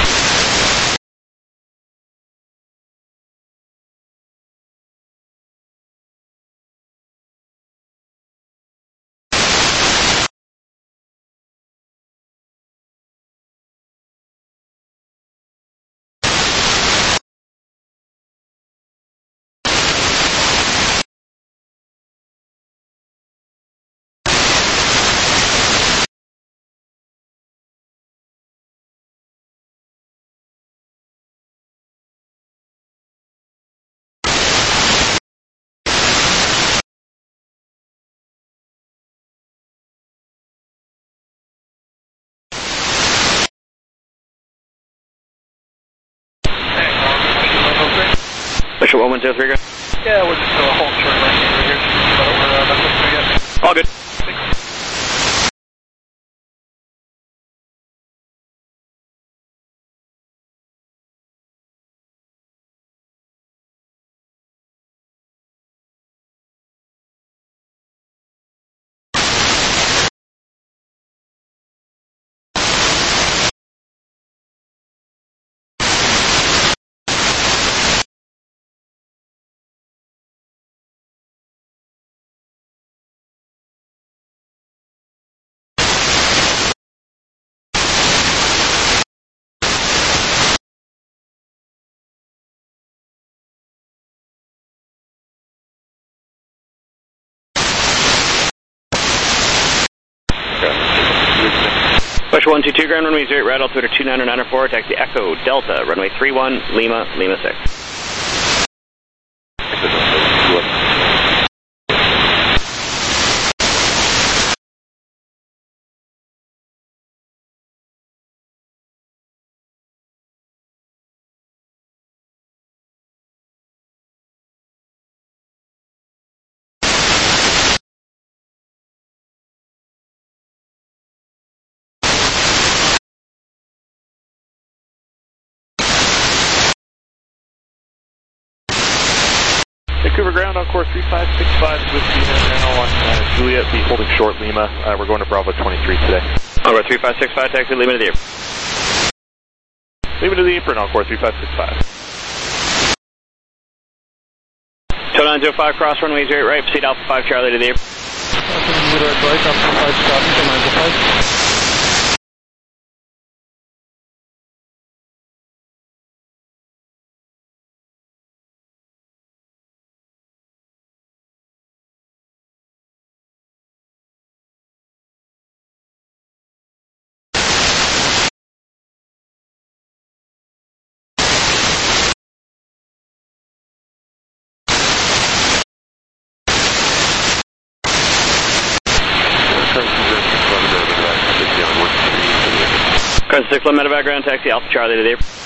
Speaker 11: Special one one zero three, go.
Speaker 4: Yeah, we're just going to hold short right here. So we're uh, not supposed to yet.
Speaker 11: All good. Special one two two, ground runway zero eight right, altimeter two nine nine four, taxi Echo Delta, runway three one, Lima, Lima six.
Speaker 15: Vancouver ground on course three five six five, Whiskey now on uh, Juliet, be holding short Lima. Uh, we're going to Bravo twenty-three today.
Speaker 11: On course three five six five, taxi Lima to the apron.
Speaker 15: Lima to the apron on course three five six five.
Speaker 11: Tow nine zero five, cross runway zero eight right, proceed Alpha five Charlie to the apron.
Speaker 4: zero eight right, Alpha five, stop, nine zero five.
Speaker 11: Current six one medevac ground, taxi Alpha Charlie to the apron.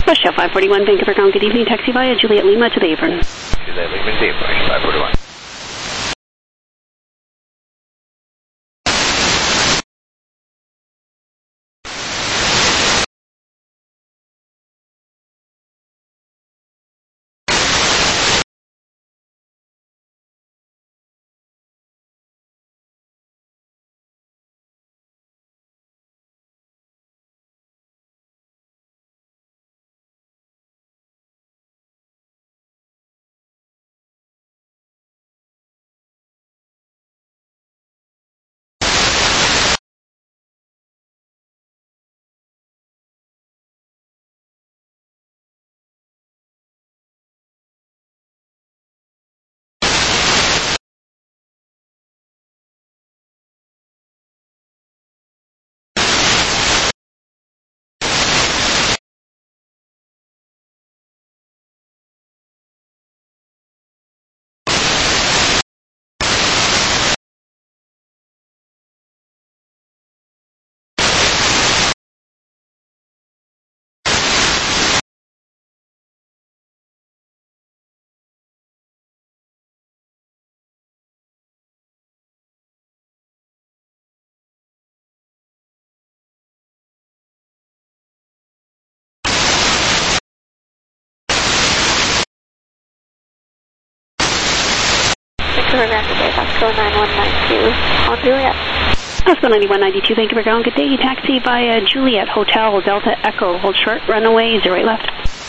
Speaker 16: Russia five forty-one, Vancouver ground, good evening, taxi via Juliet Lima to the apron.
Speaker 8: Juliet Lima to the apron, five forty-one.
Speaker 3: Pasco nine one nine two on Juliet.
Speaker 16: Pasco ninety-one ninety-two, Vancouver ground, good day. Taxi via Juliet Hotel Delta Echo, hold short, runaway zero eight left.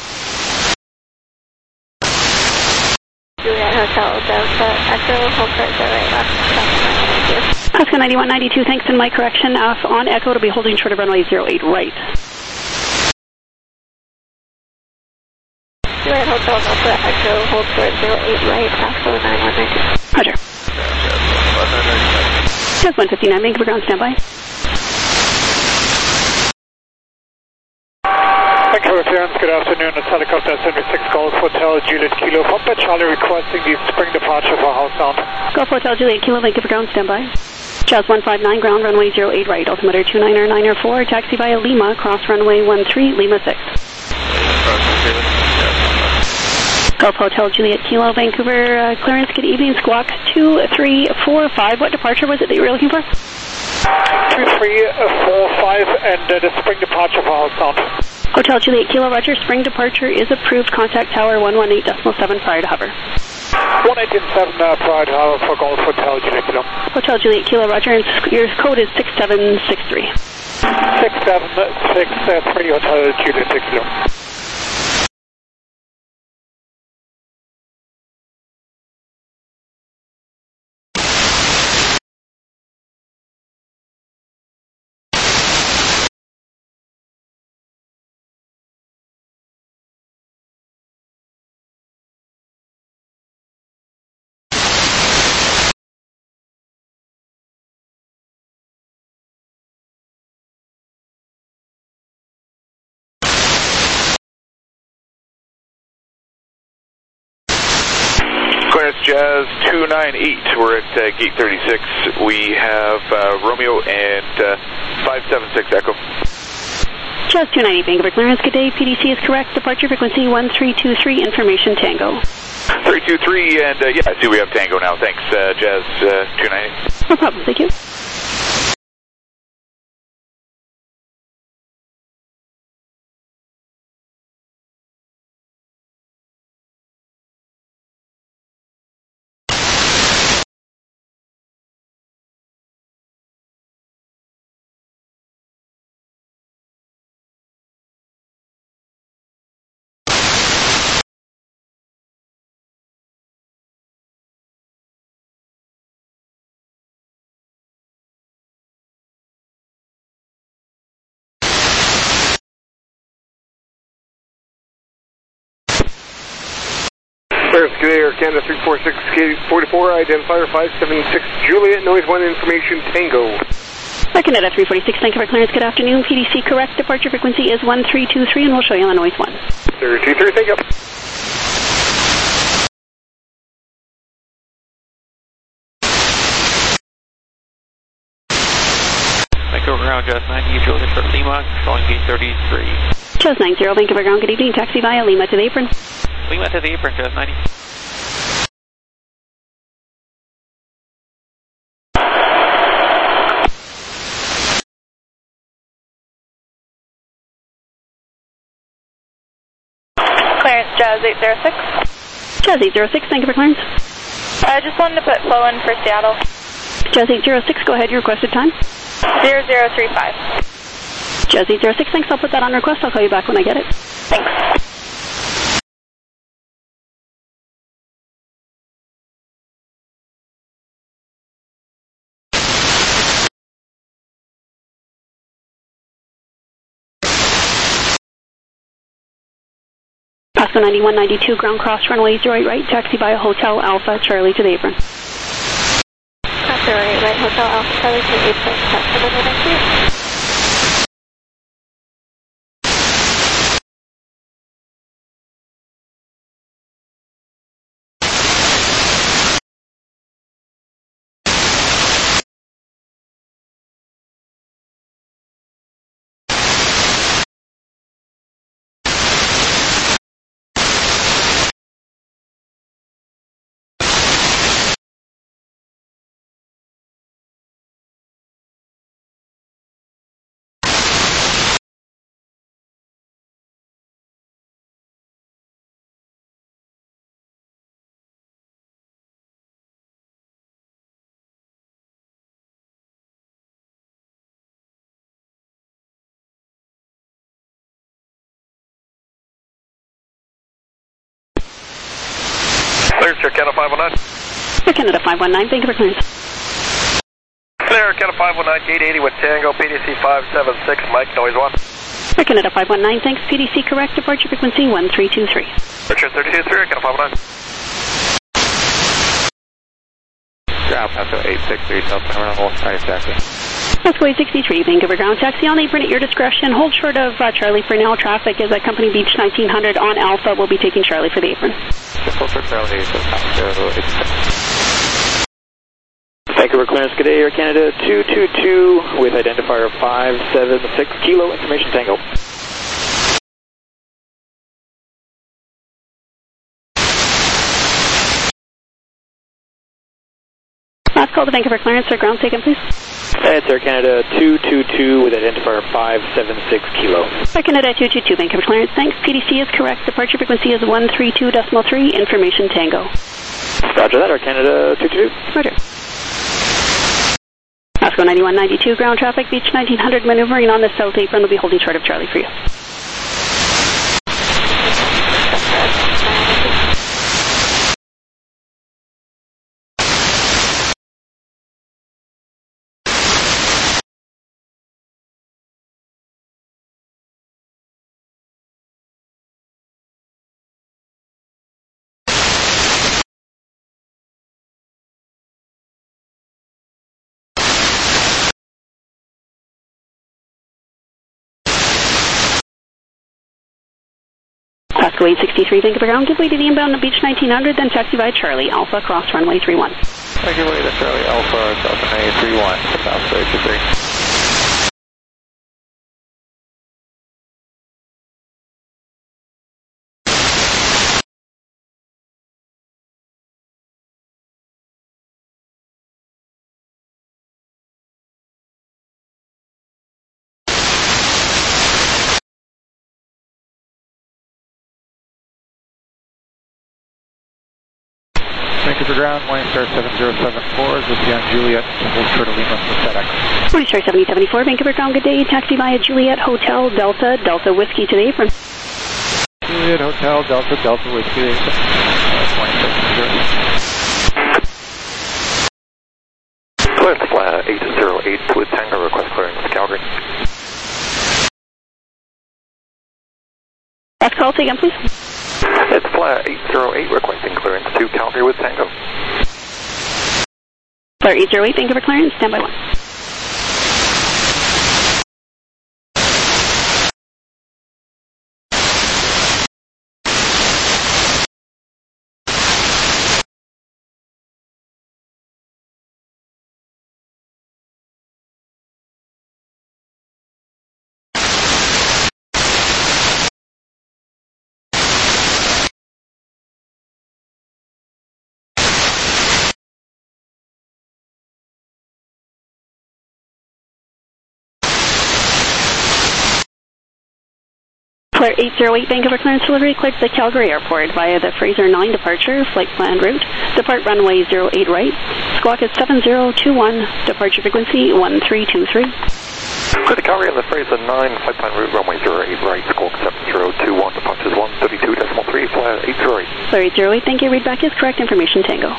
Speaker 3: Juliet Hotel Delta Echo, hold short zero eight left.
Speaker 16: Pasco ninety-one ninety-two, thanks, and my correction, uh, on Echo to be holding short of runway zero eight right.
Speaker 3: Juliet Hotel Delta Echo, hold short zero eight right, Pasco nine one nine two.
Speaker 16: Roger. Just one fifty-nine, Vancouver ground, standby.
Speaker 17: Vancouver clearance, good afternoon. It's helicopter seventy-six Golf Hotel Juliet Kilo. Papa Charlie requesting the spring departure for Housebound.
Speaker 16: Golf Hotel Juliet Kilo, Vancouver ground, standby. Jazz one five nine, ground runway zero eight right, altimeter two niner niner four, taxi via Lima, cross runway one three, Lima six. Golf Hotel Juliet Kilo, Vancouver, uh, clearance, good evening, squawk two three four five. What departure was it that you were looking for?
Speaker 17: two three four five, and uh, the spring departure for Housebound.
Speaker 16: Hotel Juliet Kilo, Roger, spring departure is approved, contact tower one one eight point seven prior to hover.
Speaker 17: one eighteen point seven uh, prior to hover for Golf Hotel Juliet Kilo.
Speaker 16: Hotel Juliet Kilo, Roger, and your code is six seven six three.
Speaker 17: six seven six three, Hotel Juliet Kilo.
Speaker 18: Jazz two nine eight, we're at uh, gate thirty-six. We have uh, Romeo and uh, five seven six Echo.
Speaker 16: Jazz two nine eight, Vancouver clearance, good day. P D C is correct, departure frequency one three two three, information Tango.
Speaker 18: three two three, and uh, yeah, I see we have Tango now. Thanks, uh, Jazz uh, two nine eight.
Speaker 16: No problem, thank you.
Speaker 19: Good day, Air Canada three four six K forty-four, identifier five seven six Juliet, noise one, information Tango.
Speaker 16: Air Canada three forty-six, Vancouver clearance, good afternoon. P D C correct, departure frequency is one three two three, and we'll show you on the noise one.
Speaker 19: three two three, thank you.
Speaker 13: Vancouver ground, Jazz ninety, Juliet for Lima, showing gate thirty-three.
Speaker 16: Jazz nine zero, Vancouver ground, good evening. Taxi via Lima to the apron.
Speaker 13: Lima to the apron, Jazz ninety.
Speaker 3: Clearance, Jazz eight zero six.
Speaker 16: Jazz eight zero six, thank you for clearance.
Speaker 3: I just wanted to put flow in for Seattle.
Speaker 16: Jazz eight zero six, go ahead, your requested time.
Speaker 3: zero zero three five.
Speaker 16: Jazz eight zero six, thanks, I'll put that on request. I'll call you back when I get it.
Speaker 3: Thanks.
Speaker 16: Pasco ninety-one ninety-two, ground cross runway zero eight right, taxi by Hotel Alpha, Charlie to the apron.
Speaker 3: zero eight right, Hotel Alpha, Charlie to the apron, taxi number ninety-two.
Speaker 1: Clear, Air Canada five one nine.
Speaker 16: Air Canada five one nine, thank you for clearance.
Speaker 1: Clear, Air Canada five one nine, gate eighty with Tango, P D C five seven six, Mike, noise one.
Speaker 16: Air Canada five one nine, thanks, P D C correct, departure frequency one three two three.
Speaker 1: Richard thirty-two three, Air Canada five one nine.
Speaker 14: Ground Pasco eight six three, South Terminal, right taxi.
Speaker 16: Pasco eight sixty-three, Vancouver ground taxi on apron at your discretion. Hold short of uh, Charlie for now. Traffic is at Company Beach nineteen hundred on Alpha. We'll be taking Charlie for the apron.
Speaker 14: Simple for Charlie, so Pasco eight six.
Speaker 11: Vancouver clearance, good day, Air Canada two two two with identifier five seven six, Kilo, information Tango.
Speaker 16: Last call to Vancouver clearance, sir. Ground taken, please.
Speaker 11: It's Air Canada two two two with identifier five seven six, Kilo.
Speaker 16: Air Canada two two two, Vancouver clearance, thanks. P D C is correct. Departure frequency is one three two point three, information Tango.
Speaker 11: Roger that, Air Canada two two two.
Speaker 16: Roger. Pasco ninety-one ninety-two, ground traffic, Beach nineteen hundred, maneuvering on the south apron. Will be holding short of Charlie for you. Pasco eight sixty-three, Vancouver ground, give way to the inbound of Beach nineteen hundred, then taxi by Charlie, Alpha, cross runway three one.
Speaker 14: Thank you, way to Charlie Alpha, Delta nine three one, Pasco eight two three. Vancouver ground, Morning Star seven zero seven four, is with you on Juliet, hold short of Lima for FedEx.
Speaker 16: Morning Star seventy seventy-four, Vancouver ground, good day, taxi via Juliet Hotel, Delta, Delta Whiskey to the apron.
Speaker 14: Juliet Hotel, Delta, Delta Whiskey to the apron. Morning Star
Speaker 1: Clearance, flat eight zero eight with Tango, request clearance, Calgary.
Speaker 16: Last call, say again, please.
Speaker 1: It's flat eight zero eight requesting clearance to Calgary with Tango.
Speaker 16: Flare eight zero eight, Vancouver clearance, stand by one. Clear eight zero eight Vancouver clearance delivery, cleared to the Calgary Airport via the Fraser nine departure, flight plan route. Depart runway zero eight right. Squawk is seven zero two one, departure frequency one three two three.
Speaker 20: Clear to Calgary on the Fraser nine, flight plan route, runway zero eight right, squawk seven zero two one, departure is one thirty-two point three, fly eight zero eight.
Speaker 16: Clear eight zero eight, thank you, readback is correct, information Tango.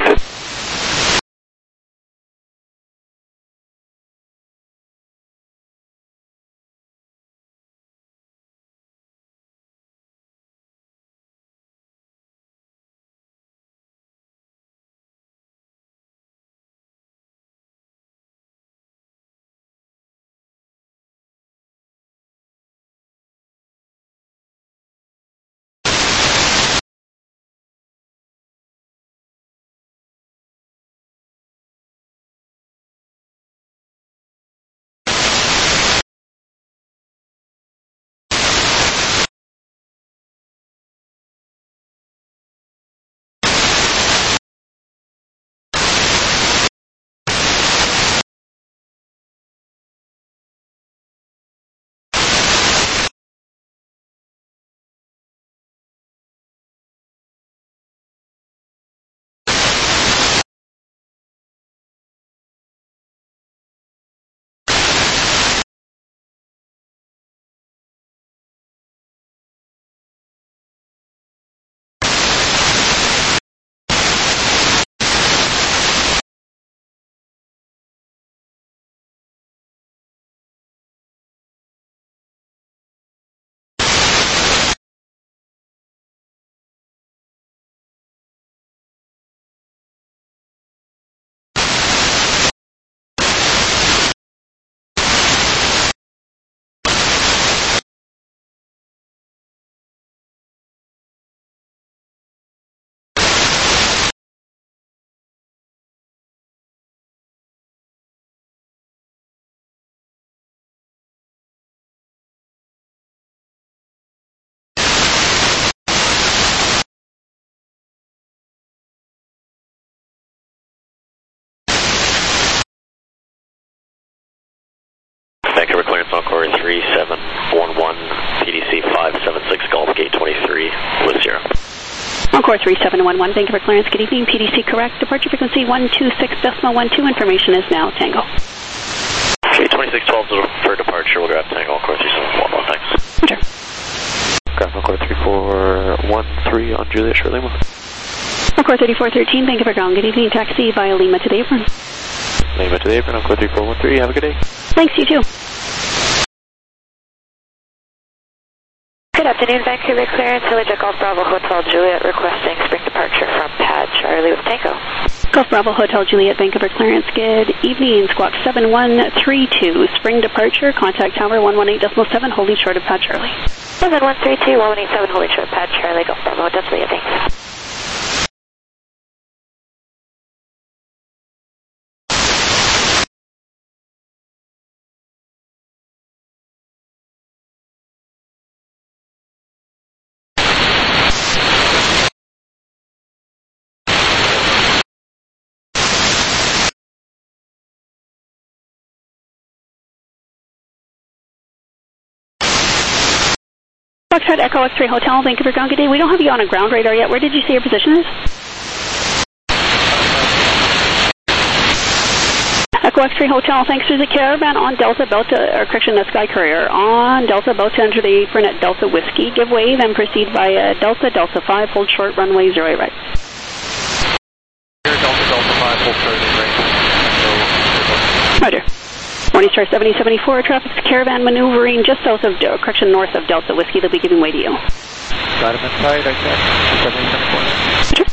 Speaker 21: Vancouver clearance on Corey three seven one one, P D C five seven six Golf Gate twenty-three with zero.
Speaker 16: Encore three seven one one, Vancouver clearance, good evening, P D C correct, departure frequency one two six point one two, information is now Tango.
Speaker 21: Okay, twenty-six twelve for departure, we'll grab Tango, Encore three seven one one, thanks.
Speaker 16: Roger.
Speaker 7: Grab Encore three four one three on Juliet, Short Lima.
Speaker 16: Encore thirty-four thirteen, Vancouver ground, good evening, taxi via Lima to the apron.
Speaker 7: Lima to the apron, Encore three four one three, have a good day.
Speaker 16: Thanks, you too.
Speaker 3: Good afternoon, Vancouver clearance, Hilliard Golf Bravo Hotel Juliet requesting spring departure from pad Charlie with Tango.
Speaker 16: Golf Bravo Hotel Juliet, Vancouver clearance, good evening, squawk seven one three two, spring departure, contact tower one eighteen point seven, holding short of pad Charlie.
Speaker 3: seven one three two, one eight seven, holding short of pad Charlie, Golf Bravo Hotel Juliet, thanks.
Speaker 16: Foxtrot Echo X-Ray Hotel, Vancouver ground, good day. We don't have you on a ground radar yet. Where did you say your position is? Echo X-Ray Hotel, thanks for the caravan on Delta, Delta, or correction, the Sky Courier. On Delta, about to enter the apron at Delta Whiskey. Give way, then proceed via Delta, Delta five, hold short, runway zero eight right.
Speaker 15: Here, Delta, Delta five, hold short, right.
Speaker 16: Roger. Morning Star seventy seventy-four, traffic caravan maneuvering just south of, uh, correction, north of Delta Whiskey. They'll be giving way to you.
Speaker 4: Got him inside, I checked. seventy seventy-four.
Speaker 16: Sure.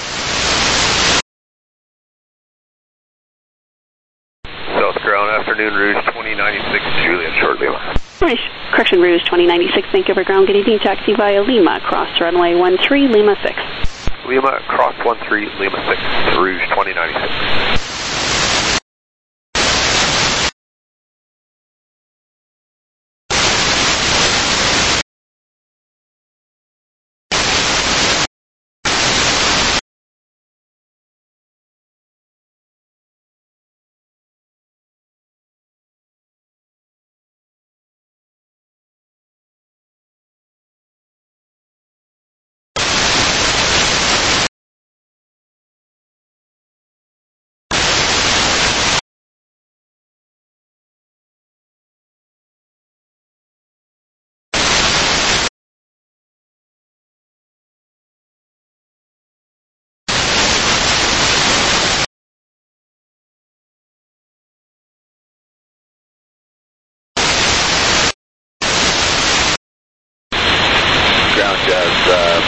Speaker 1: South ground, afternoon, Rouge twenty ninety-six, Juliet, Short Lima.
Speaker 16: Morning, correction, Rouge twenty ninety-six, Vancouver ground, good evening, taxi via Lima, cross runway one three, Lima six.
Speaker 1: Lima, cross one three, Lima six, Rouge twenty ninety-six. Jazz, uh,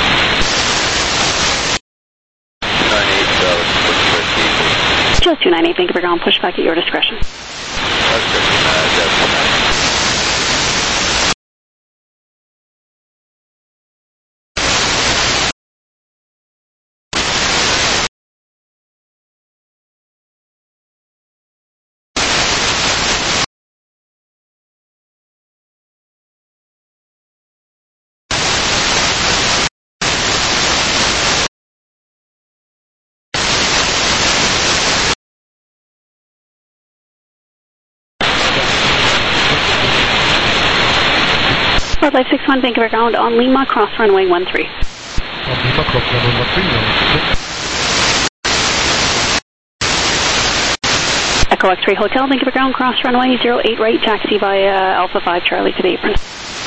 Speaker 1: two nine eight, uh, push for speed.
Speaker 16: Jazz two nine eight, Vancouver ground, push back at your discretion.
Speaker 1: That's good, uh, Jazz two nine eight.
Speaker 16: Wildlife six one, Vancouver ground on Lima, cross runway one three.
Speaker 10: On Lima, cross runway one three,
Speaker 16: Echo X-ray Hotel, Vancouver ground, cross runway zero eight right, taxi via Alpha five Charlie to the apron.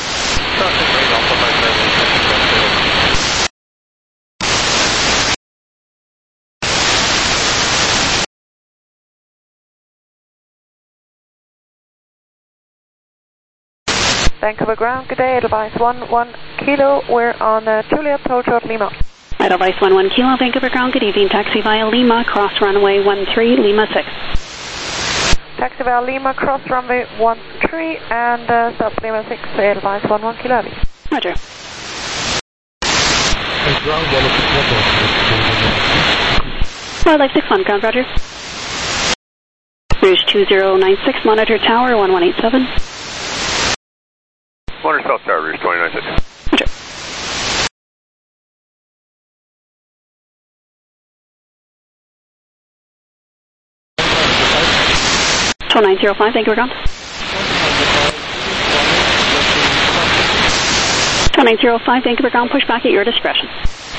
Speaker 3: Vancouver ground, good day, Edelweiss one one Kilo, we're on uh, Juliet, hold short Lima.
Speaker 16: Edelweiss one one Kilo, Vancouver ground, good evening, taxi via Lima, cross runway one three, Lima six.
Speaker 3: Taxi via Lima, cross runway one three, and uh, stop Lima six, Edelweiss one one Kilo.
Speaker 16: Roger. Wildlife six one, ground, roger. Rouge two zero nine six, monitor tower one one eight seven.
Speaker 1: Monitor South Tower, Rouge two nine six.
Speaker 16: Roger. two nine zero five, Vancouver ground. two nine zero five, Vancouver ground, push back at your discretion.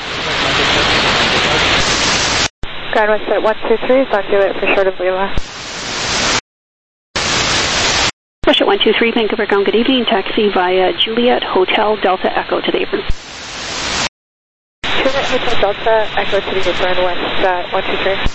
Speaker 3: Ground West at one two three, is on Juliet for short of Lima.
Speaker 16: Push at one two three, Vancouver ground, good evening, taxi via Juliet Hotel Delta Echo to the apron.
Speaker 3: Juliet Hotel Delta Echo to the apron, West uh, one two three.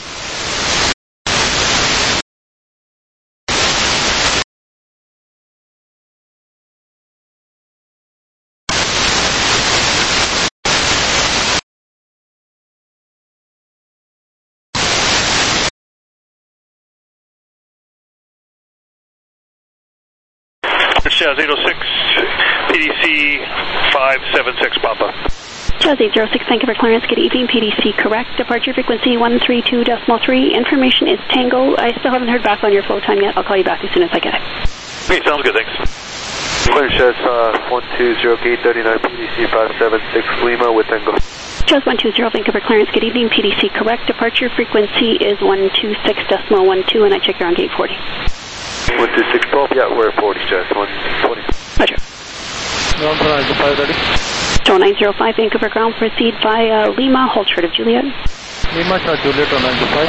Speaker 15: Jazz eight oh six, P D C five seven six Papa.
Speaker 16: Jazz eight oh six, Vancouver clearance, good evening, P D C correct, departure frequency one three two point three, information is Tango. I still haven't heard back on your flow time yet, I'll call you back as soon as I get it.
Speaker 1: Hey, sounds good, thanks. Clearance Jazz uh, one two zero gate thirty-nine, P D C five seven six Lima with Tango.
Speaker 16: Jazz one two zero, Vancouver clearance, good evening, P D C correct, departure frequency is one two six point one two, and I check you're on gate forty.
Speaker 1: one two six twelve, yeah, we're at forty, Jazz, one twenty.
Speaker 16: Roger.
Speaker 6: Ground for nine five, ready?
Speaker 16: two nine zero five, Vancouver ground, proceed via Lima, hold short of Juliet.
Speaker 6: Lima, short Juliet, one nine five.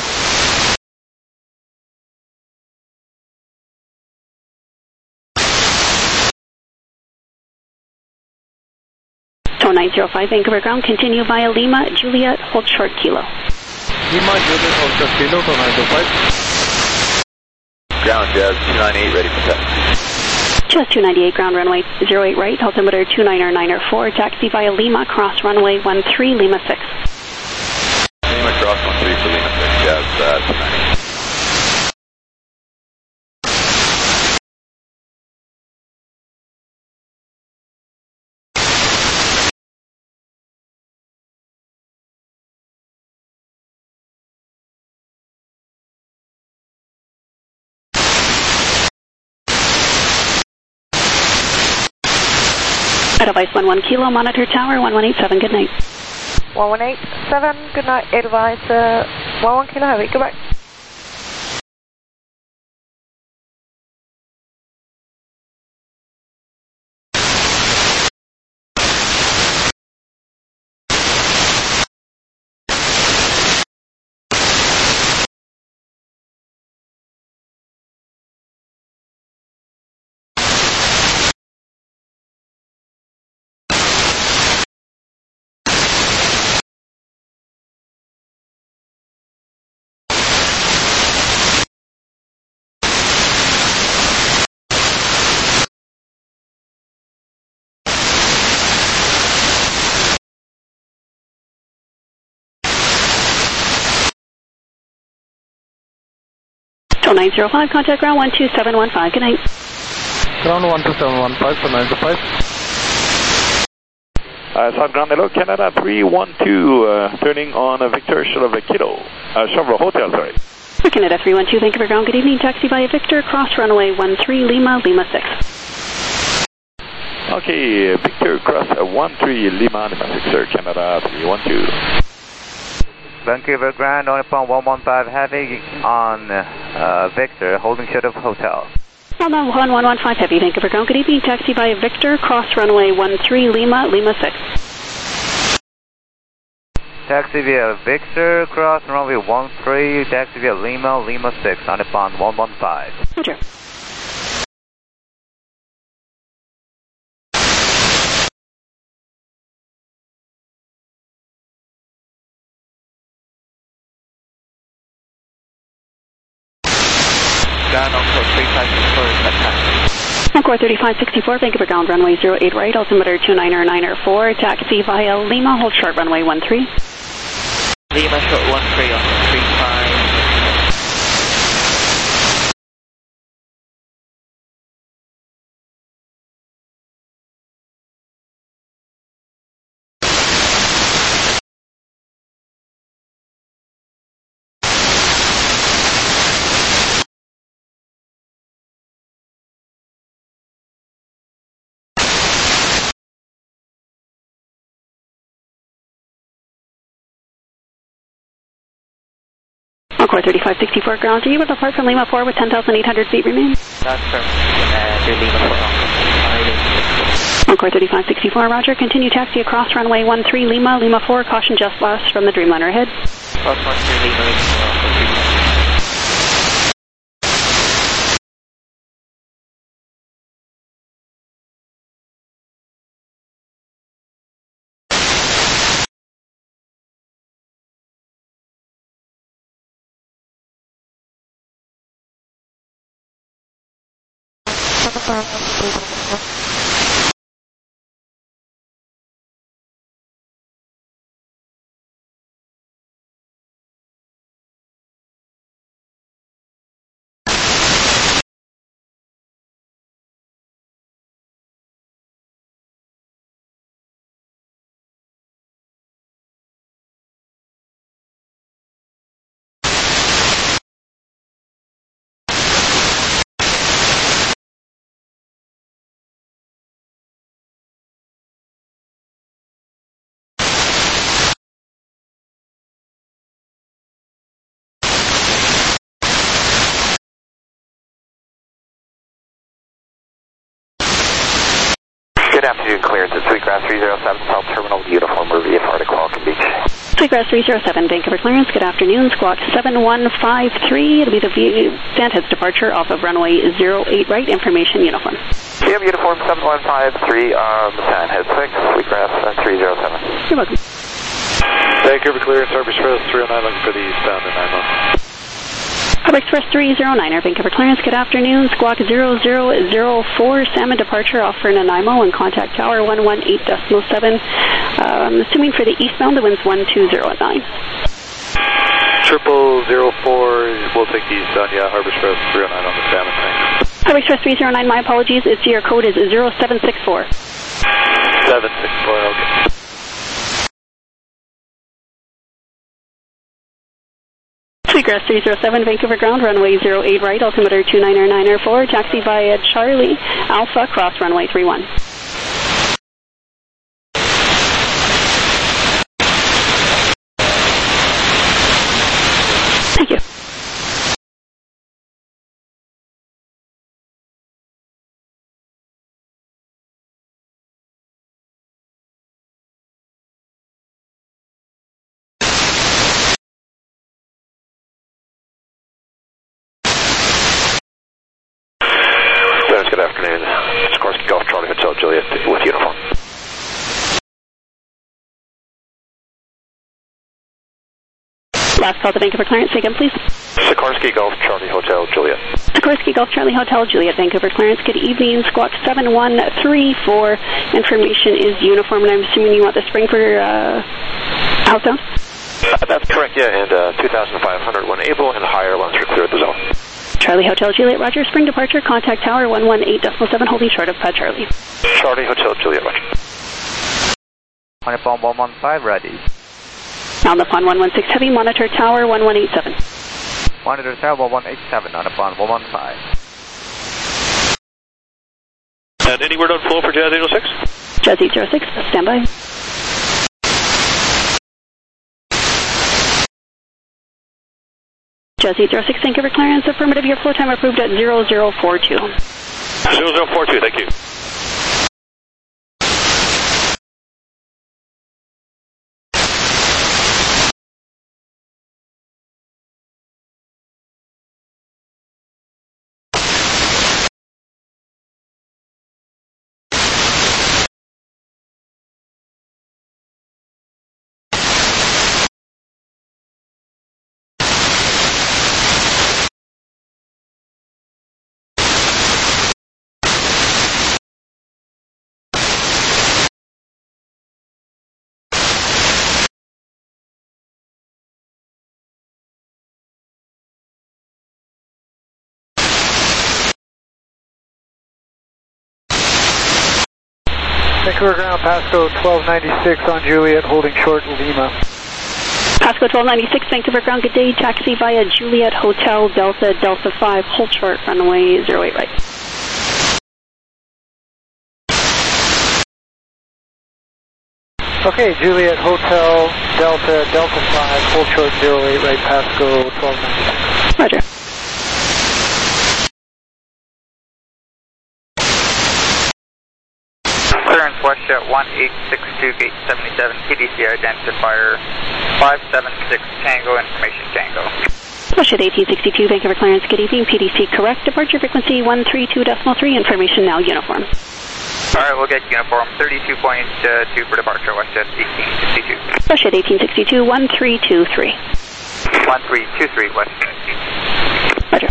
Speaker 16: two nine zero five, Vancouver ground, continue via Lima, Juliet, hold short Kilo.
Speaker 6: Lima, Juliet, hold short Kilo, two nine zero five.
Speaker 1: Ground Jazz two nine eight, ready for test.
Speaker 16: Jazz two ninety-eight, ground runway zero eight right, altimeter two nine nine four, taxi via Lima, cross runway one three, Lima six.
Speaker 1: Lima cross one three for Lima six, Jazz uh, two nine eight.
Speaker 16: Edelweiss one one Kilo, monitor tower one one eight seven, good night.
Speaker 3: one one eight seven, good night, Edelweiss uh, one one Kilo Heavy, goodbye.
Speaker 16: nine zero five, contact ground one two seven one five. Good night.
Speaker 9: Ground one two seven one five for nine zero five.
Speaker 7: Uh, South Ground, hello, Canada three one two, uh, turning on uh, Victor Chevrolet Kilo, uh, Chevrolet Hotel, sorry.
Speaker 16: Canada three one two, Vancouver Ground, good evening, taxi via Victor, cross runway one three, Lima, Lima six.
Speaker 7: Okay, Victor, cross uh, one three, Lima, Lima six, sir, Canada three one two.
Speaker 4: Vancouver Ground, on upon one one five Heavy on uh, Victor, holding short of hotel.
Speaker 16: one one one five Heavy, Vancouver Ground, good evening, taxi via Victor, cross runway one three, Lima, Lima six.
Speaker 4: Taxi via Victor, cross runway one three, taxi via Lima, Lima six, on upon one one five.
Speaker 16: Roger.
Speaker 14: Ground on code three five six four, attack.
Speaker 16: Encore thirty-five sixty-four, Vancouver Ground, runway zero eight right, altimeter two niner niner four, taxi via Lima, hold short runway one three.
Speaker 14: Lima short one three on three five.
Speaker 16: Encore thirty-five sixty-four, ground, are you able to depart from Lima four with ten thousand eight hundred feet remaining?
Speaker 14: That's correct. Uh, Lima four.
Speaker 16: Encore thirty-five sixty-four, roger, continue taxi across runway one three, Lima, Lima four, caution just lost from the Dreamliner ahead.
Speaker 14: Cross one three, Lima, Lima four.
Speaker 20: Good afternoon, clearance at Sweetgrass three oh seven, South Terminal, Uniform Review, Florida, Falcon Beach.
Speaker 16: Sweetgrass three oh seven, Vancouver clearance, good afternoon, squawk seven one five three, it'll be the v Sandheads departure off of runway zero eight right, information uniform.
Speaker 20: You have uniform seven one five three on Sandhead six, Sweetgrass three oh seven.
Speaker 16: You're welcome.
Speaker 15: Vancouver clearance, Harbor Express three oh nine, looking for the eastbound and nine one.
Speaker 16: Harbor Express three oh nine, Vancouver clearance, good afternoon, squawk zero zero zero four, Salmon departure off for Nanaimo and contact tower one one eight point seven. Um, assuming for the eastbound, the wind's one two zero at nine.
Speaker 15: Triple zero four, we'll take the eastbound, yeah, Harbor Express three oh nine on the Salmon, thanks.
Speaker 16: Harbor Express three oh nine, my apologies, its your code is zero seven six four.
Speaker 15: seven six four, okay.
Speaker 16: Sweetgrass three oh seven, Vancouver ground, runway zero eight right, altimeter two niner niner four, taxi via Charlie, Alpha, cross runway three one. Thank you.
Speaker 20: Good afternoon. Sikorsky Golf Charlie Hotel Juliet with uniform.
Speaker 16: Last call to Vancouver clearance, say again please.
Speaker 20: Sikorsky Golf Charlie Hotel Juliet.
Speaker 16: Sikorsky Golf Charlie Hotel Juliet, Vancouver clearance. Good evening, squawk seven one three four. Information is uniform, and I'm assuming you want the spring for uh, outbound?
Speaker 20: Uh, that's correct, yeah, and uh, two thousand five hundred when able and higher once we're clear of the zone.
Speaker 16: Charlie Hotel Juliet Roger, spring departure, contact tower one one eight point seven, holding short of Pad Charlie.
Speaker 14: Charlie Hotel Juliet Roger.
Speaker 4: On upon one one five, ready.
Speaker 16: On upon one one six heavy, monitor tower one one eight seven.
Speaker 4: Monitor tower one one eight seven, on upon one one five.
Speaker 14: And any word on flow for Jazz eight oh six?
Speaker 16: Jazz eight oh six, stand by. Jazz eight oh six, thank you for clearance. Affirmative, your flow time approved at zero zero four two.
Speaker 14: zero zero four two, thank you.
Speaker 5: Vancouver ground, Pasco twelve ninety-six on Juliet, holding short Lima.
Speaker 16: Pasco twelve ninety-six, Vancouver ground, good day. Taxi via Juliet Hotel, Delta, Delta five, hold short, runway zero eight right.
Speaker 5: Okay, Juliet Hotel, Delta, Delta five, hold short zero eight right, Pasco twelve ninety-six.
Speaker 16: Roger.
Speaker 12: Clearance WestJet one eight six two, gate seventy-seven, P D C identifier five seven six Tango, information Tango.
Speaker 16: WestJet eighteen sixty-two, Vancouver clearance, good evening, P D C correct, departure frequency one three two point three, information now uniform.
Speaker 12: Alright, we'll get uniform thirty-two point two for departure, WestJet eighteen sixty-two.
Speaker 16: WestJet eighteen sixty-two, one three two three.
Speaker 12: one three two three, WestJet.
Speaker 16: Roger.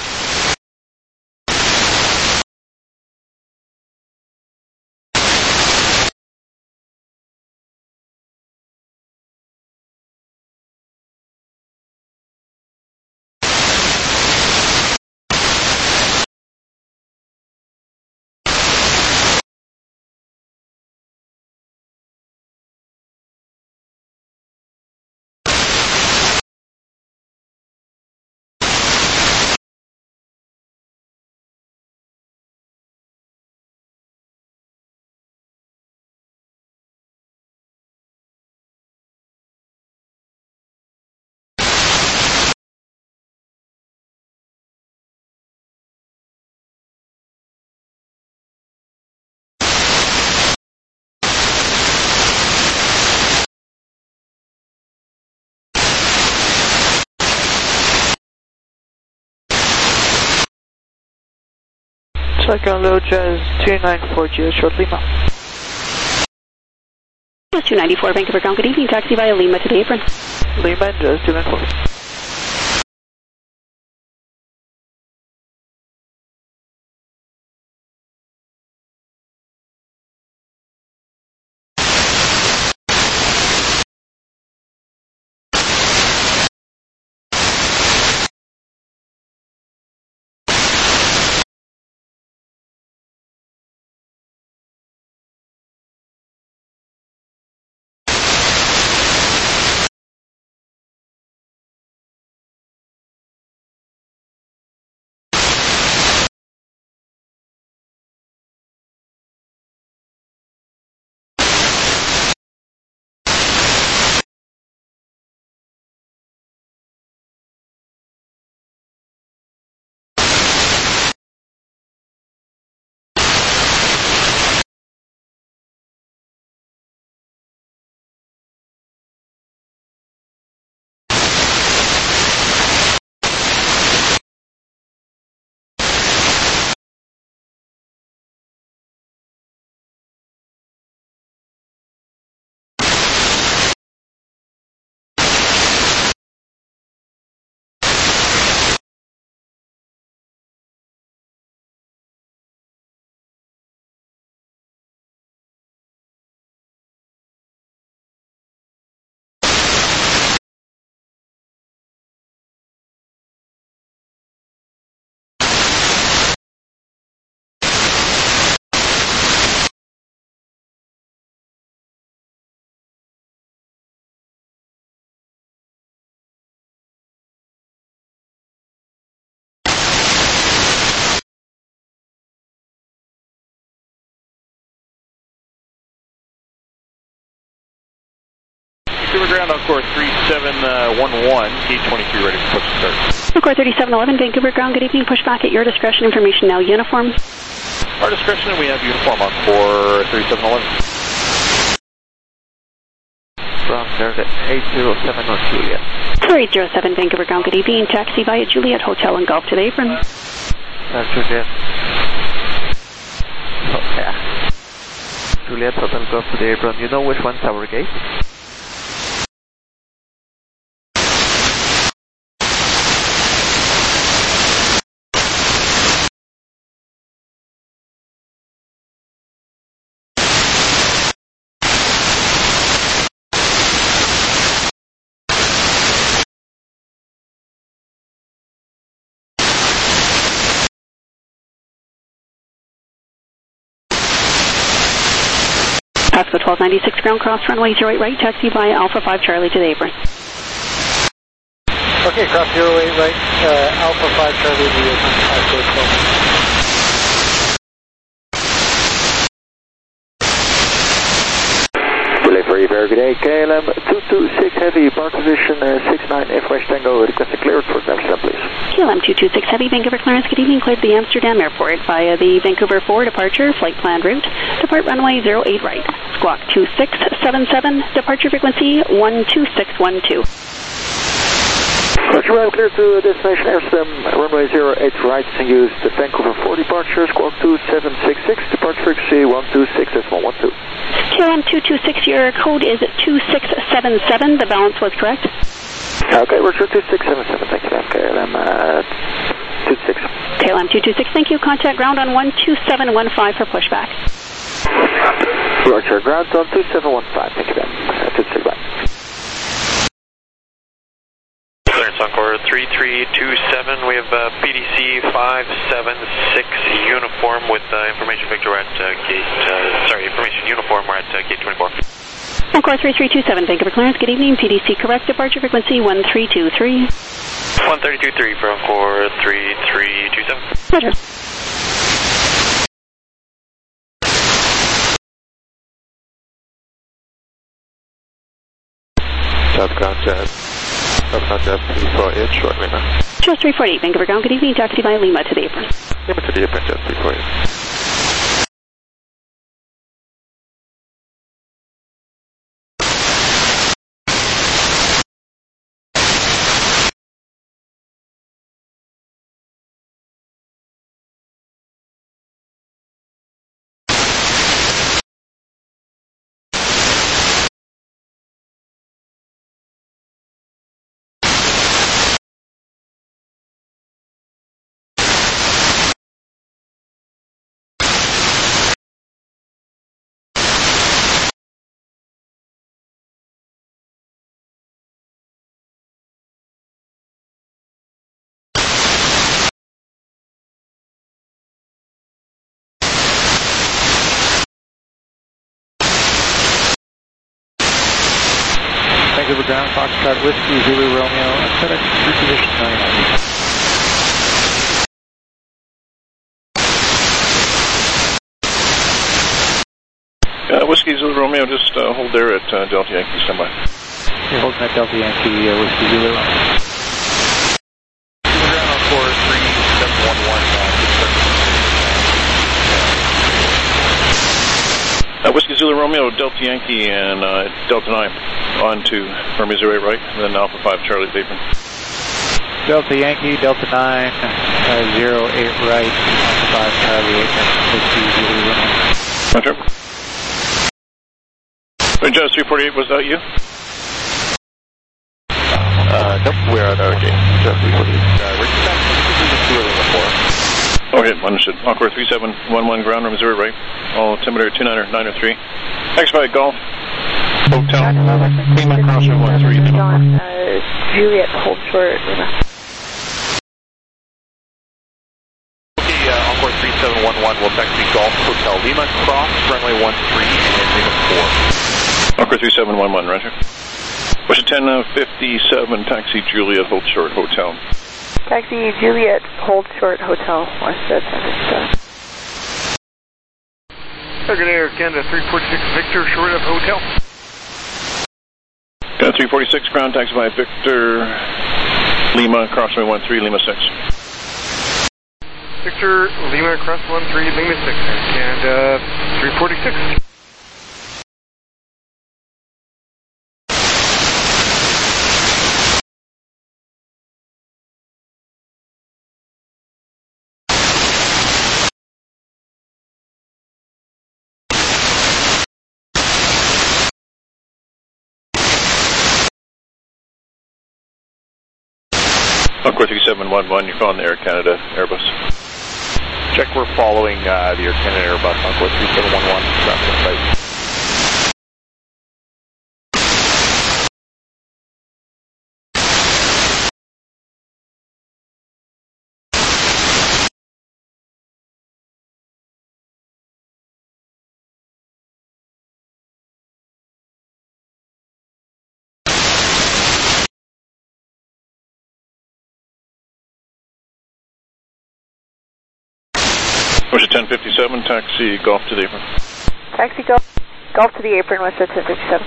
Speaker 5: Second low Jazz two ninety-four, Juliet short Lima.
Speaker 16: two ninety-four, Vancouver ground, good evening, taxi via Lima to the apron.
Speaker 5: Lima, Jazz two ninety-four.
Speaker 15: Super Ground, Encore three seven one one, gate twenty-three ready for push to start.
Speaker 16: Encore thirty-seven eleven, Vancouver Ground, good evening, pushback at your discretion, information now uniform.
Speaker 15: Our discretion, and we have uniform on for three seven eleven.
Speaker 4: From there's eight zero seven on Juliet.
Speaker 16: four eight zero seven, Vancouver Ground, good evening, taxi via Juliet Hotel and Golf to the apron.
Speaker 4: That's Juliet. Oh, yeah. Juliet Hotel Golf to the apron. You know which one's our gate?
Speaker 16: Pasco twelve ninety-six ground cross runway zero eight right, taxi via Alpha five Charlie to the apron.
Speaker 17: Okay, cross zero eight right, uh, Alpha five Charlie to the apron, Pasco twelve.
Speaker 20: Delivery, very good day, K L M two two six Heavy, park position uh, six nine F West Tango, request a clearance for Amsterdam, please.
Speaker 16: K L M two two six Heavy, Vancouver clearance, good evening, cleared the Amsterdam Airport via the Vancouver four departure, flight planned route, depart runway zero eight right, squawk two six seven seven, departure frequency one two six one two.
Speaker 20: Roger, I'm clear to destination Amsterdam, runway zero eight right, and use the Vancouver four departure, squawk two seven six six, departure frequency one two six decimal one two.
Speaker 16: K L M two two six, your code is two six seven seven, the balance was correct.
Speaker 20: Okay, Roger, two six seven seven, thank you, K L M uh, two six.
Speaker 16: K L M two two six, thank you, contact ground on one two seven one five for pushback.
Speaker 20: Roger, ground on two seven one five, thank you, then. Uh, two six, bye.
Speaker 21: Clearance Encore three three two seven, we have uh, P D C five seven six uniform with uh, information Victor at uh, gate, uh, sorry, information uniform, we're at uh, gate twenty-four.
Speaker 16: Encore three three two seven, Vancouver clearance, good evening, P D C correct, departure frequency one three two three.
Speaker 21: one three two three for Encore three three two seven.
Speaker 16: Roger.
Speaker 20: South Ground Jet, South Ground Jet three four eight, short Lima.
Speaker 16: Charles three forty-eight, Vancouver ground, good evening, taxi by Lima to the apron.
Speaker 20: Lima to the apron, Jet three four eight.
Speaker 17: Vancouver ground, Foxtrot Whiskey, Zulu Romeo, FedEx reposition nine ninety.
Speaker 15: Uh, Whiskey Zulu Romeo, just uh, hold there at uh, Delta Yankee, standby.
Speaker 17: You're holding at Delta Yankee, uh, Whiskey Zulu Romeo.
Speaker 15: Ground Encore three seven one one, uh, Whiskey Zulu Romeo, Delta Yankee, and uh, Delta nine on to Romeo zero eight right, and then Alpha five Charlie apron.
Speaker 17: Delta Yankee, Delta nine, uh, zero eight right, Alpha five Charlie apron, Whiskey Zulu Romeo.
Speaker 15: Roger. Jazz three forty-eight, was that you?
Speaker 20: Uh, nope, we're on our gate. Jazz three forty-eight. Uh, we're just back to the before.
Speaker 15: Okay, understood. Encore three seven one one, ground room zero right. All altimeter two niner nine oh three. X-Bite Golf. Hotel. Lima Crossing one three.
Speaker 3: John, uh, Juliet, hold short, Lima.
Speaker 15: Okay, uh, Encore three seven one one, will taxi Golf Hotel Lima, cross runway one three and Lima four. Encore three seven one one, roger. Push ten fifty-seven, taxi Juliet, hold short, hotel.
Speaker 3: Taxi Juliet, hold short, hotel, Westjet, Understood.
Speaker 19: Target Air Canada three forty-six Victor, short of hotel.
Speaker 15: Got three forty-six, ground taxi by Victor Lima, cross runway one three, Lima six.
Speaker 19: Victor Lima, cross one three, Lima six, and uh, three forty-six.
Speaker 15: Encore three seven one one, you're calling the Air Canada Airbus.
Speaker 14: Check, we're following uh, the Air Canada Airbus, Encore three seven one one, cross right.
Speaker 15: Westjet ten fifty-seven, taxi Golf to the apron.
Speaker 3: Taxi Golf, Golf to the apron, Westjet ten fifty-seven.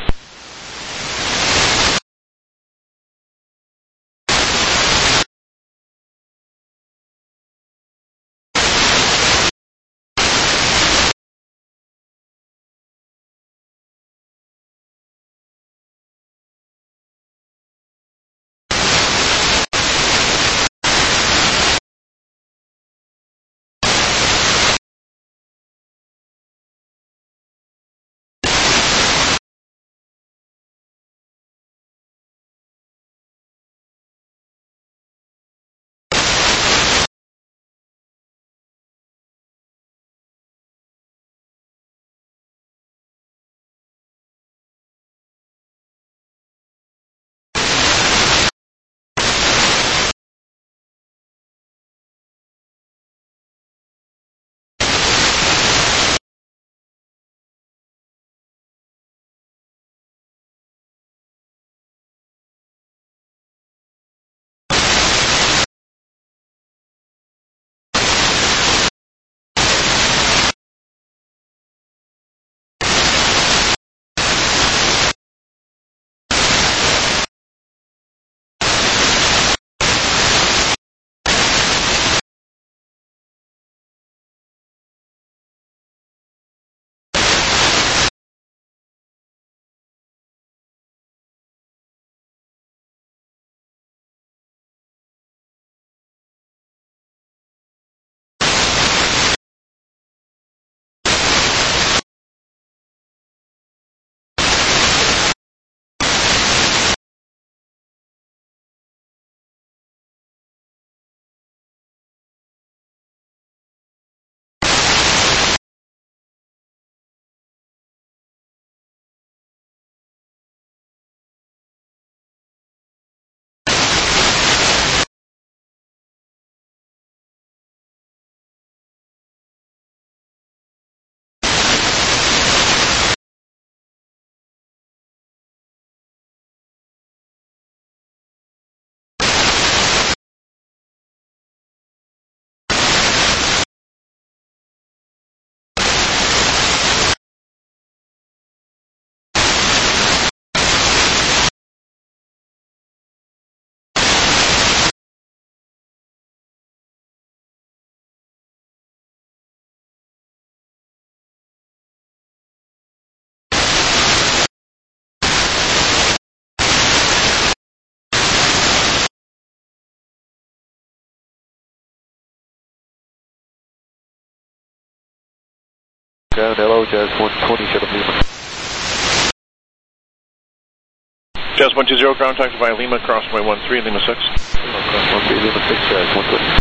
Speaker 14: Ground hello, Jazz one twenty, set up Lima.
Speaker 15: Jazz one two zero, ground taxi by Lima, cross runway one three, Lima six.
Speaker 14: Cross one three, Lima six, Jazz one twenty.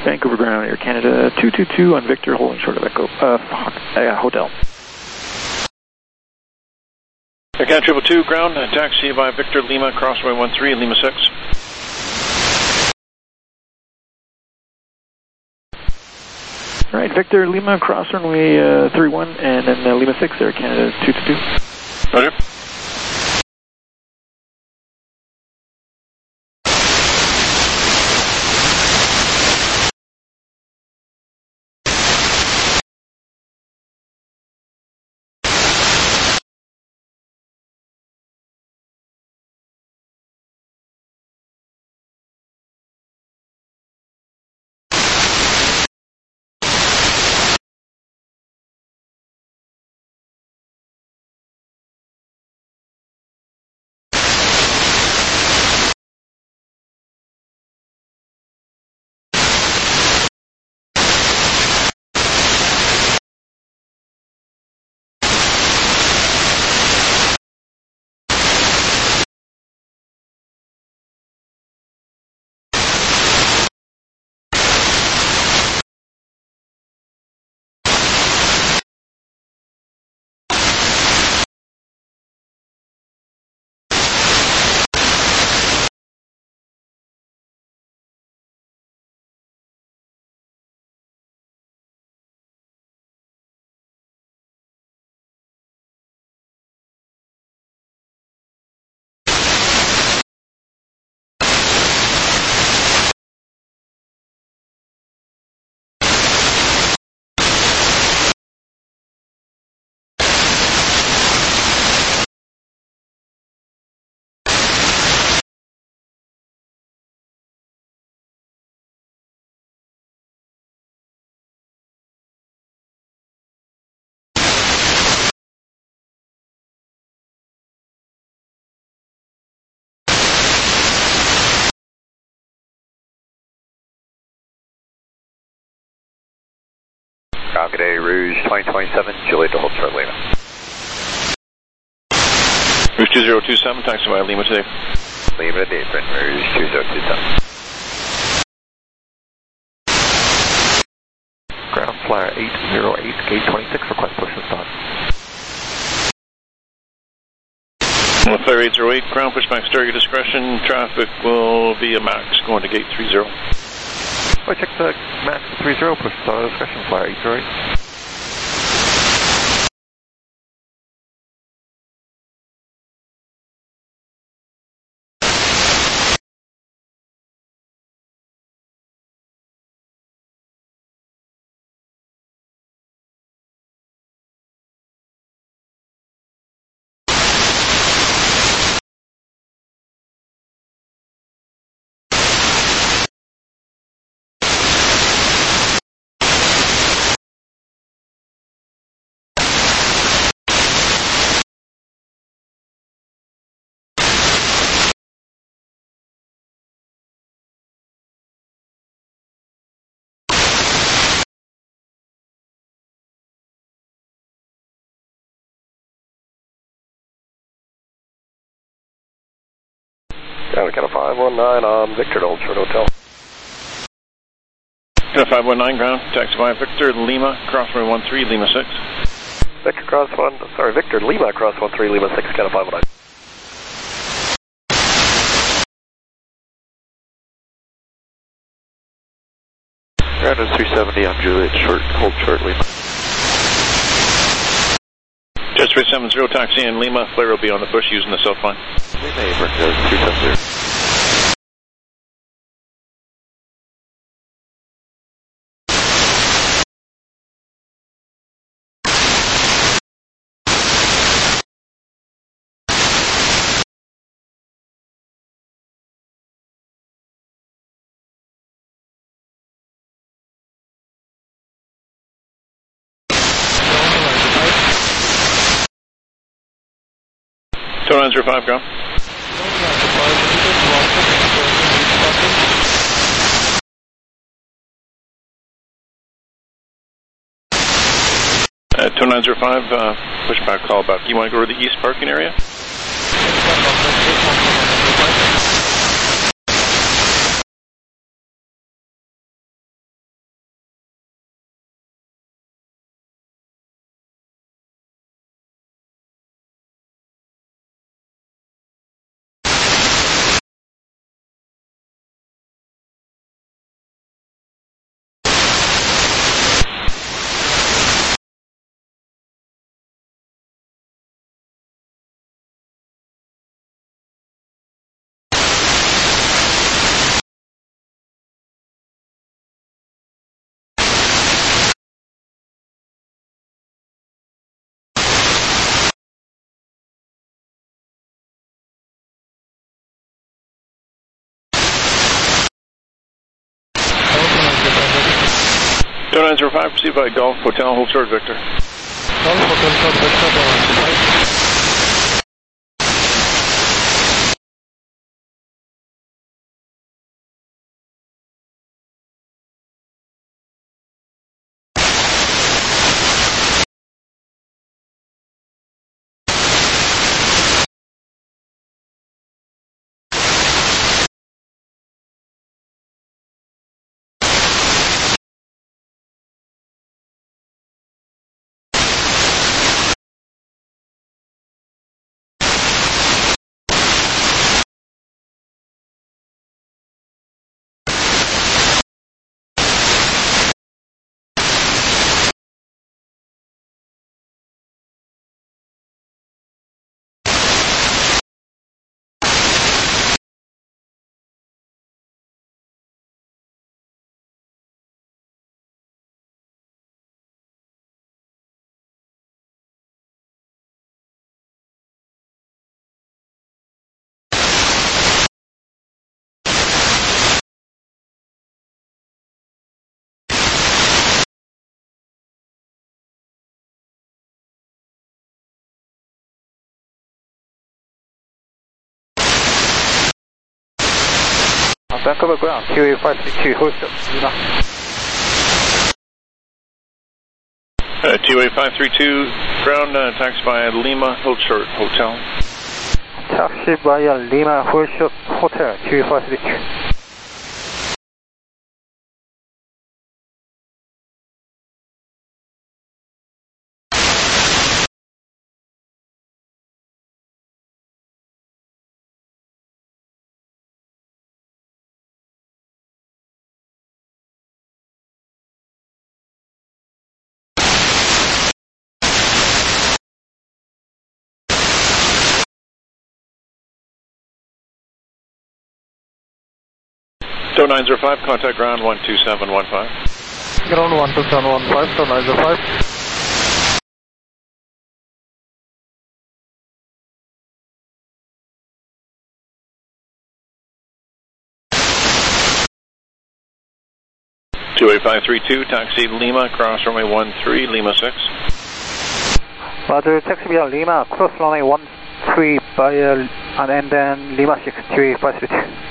Speaker 7: Vancouver ground, Air Canada two two two on Victor, holding short of Echo, uh, uh, Hotel.
Speaker 15: Air Canada triple two ground, taxi by Victor Lima, crossway one three, Lima six.
Speaker 7: All right, Victor Lima, cross runway uh, three one, and then uh, Lima six, Air Canada two two two.
Speaker 15: Roger.
Speaker 1: Ground, good day, Rouge twenty twenty-seven, Juliet to hold short Lima.
Speaker 15: Rouge two zero two seven, taxi by Lima today.
Speaker 1: Lima to apron, Rouge two zero two seven.
Speaker 2: Ground, flyer eight zero eight, gate twenty-six, request push and start.
Speaker 15: Well, flyer eight zero eight, ground pushback, start your discretion. Traffic will be a max going to gate three zero.
Speaker 2: I check the max three zero, push start discretion, flyer eight zero eight.
Speaker 1: Ground, Canada five one nine on Victor to hold short Hotel.
Speaker 15: Canada five one nine ground, taxi by Victor Lima, crossway one three, Lima six.
Speaker 1: Victor cross one, sorry, Victor Lima cross one three, Lima six, Canada five one nine.
Speaker 2: Ground is three seventy on Juliet, short, hold short Lima.
Speaker 15: Just three seven zero, taxi in Lima, flare will be on the push using the south line.
Speaker 2: Lima apron goes three seven zero.
Speaker 15: two nine zero five, ground. Uh, two nine zero five, uh, pushback call back. You want to go to the east parking area? two nine zero five, proceed by Golf Hotel, hold short Victor.
Speaker 9: Golf Hotel, short Victor, two nine zero five.
Speaker 20: Vancouver ground, Q A five three two, hold still, Lima.
Speaker 15: Uh, T A five three two, ground, uh, taxi by Lima, hold short, hotel.
Speaker 20: Taxi via Lima, hold short, hotel, Q A five three two.
Speaker 15: two nine zero five, contact ground one two seven one five.
Speaker 9: Ground one two seven one five, two nine zero five.
Speaker 15: two eight five three two, taxi Lima, cross runway one three, Lima six.
Speaker 20: Roger, taxi via Lima, cross runway one three by, uh, and then Lima six, Q A five three two.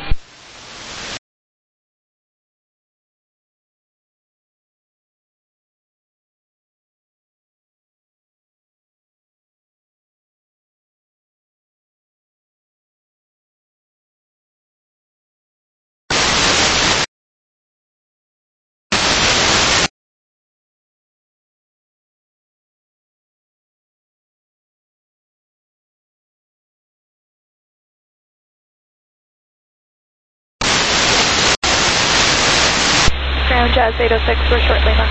Speaker 3: Ground Jazz eight oh six, we're short Lima.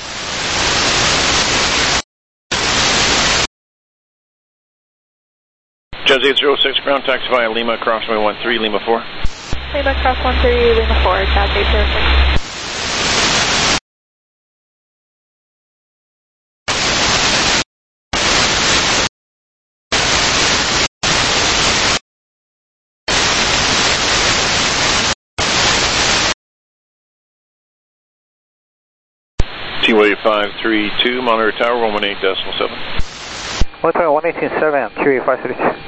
Speaker 15: Jazz eight oh six, ground taxi via Lima, cross runway one three, Lima four.
Speaker 3: Lima cross one three, Lima four, Jazz eight oh six.
Speaker 15: T W five three two, monitor tower one one eight decimal seven.
Speaker 20: Hotel one eighteen seven, Q A five three two.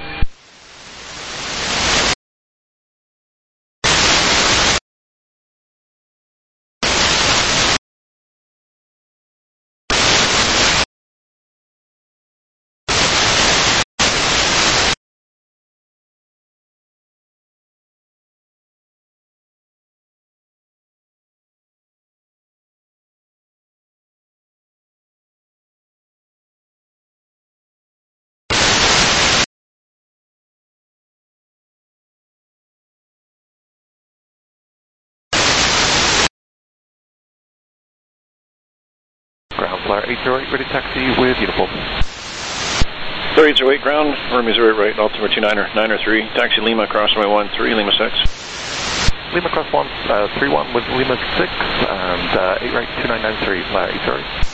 Speaker 2: Ground flyer eight zero eight, ready taxi with uniform.
Speaker 15: eight zero eight, ground, runway zero eight right, altimeter two niner, niner three, taxi Lima, cross runway one three, Lima six.
Speaker 2: Lima cross one, uh, three one with Lima six, and uh, eight right, two nine nine three, flyer eight zero eight.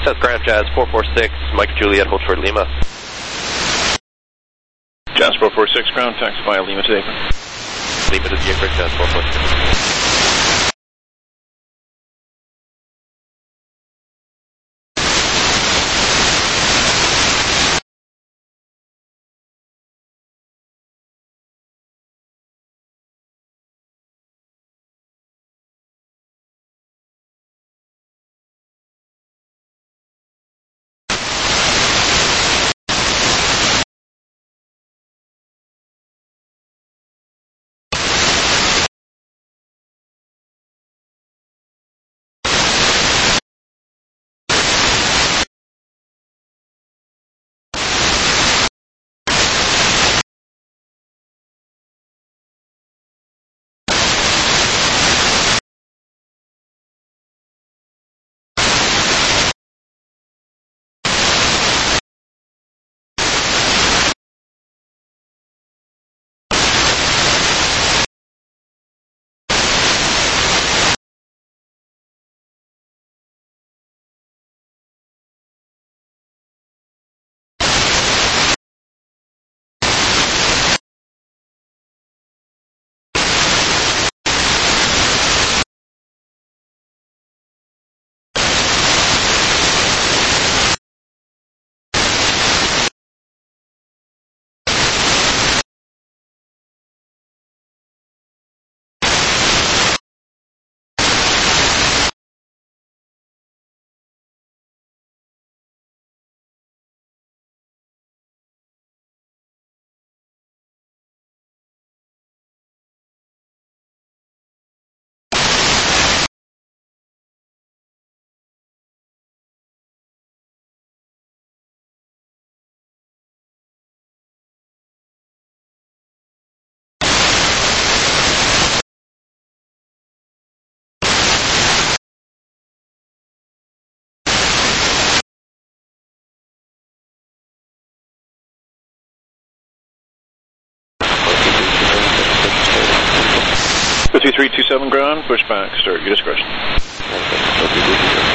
Speaker 8: South ground, Jazz four four six, Mike Juliet, hold short Lima.
Speaker 15: Jazz four four six, ground, taxi via Lima to apron.
Speaker 8: Lima to the apron, Jazz four four six.
Speaker 15: two three two seven ground, push back, start your discretion.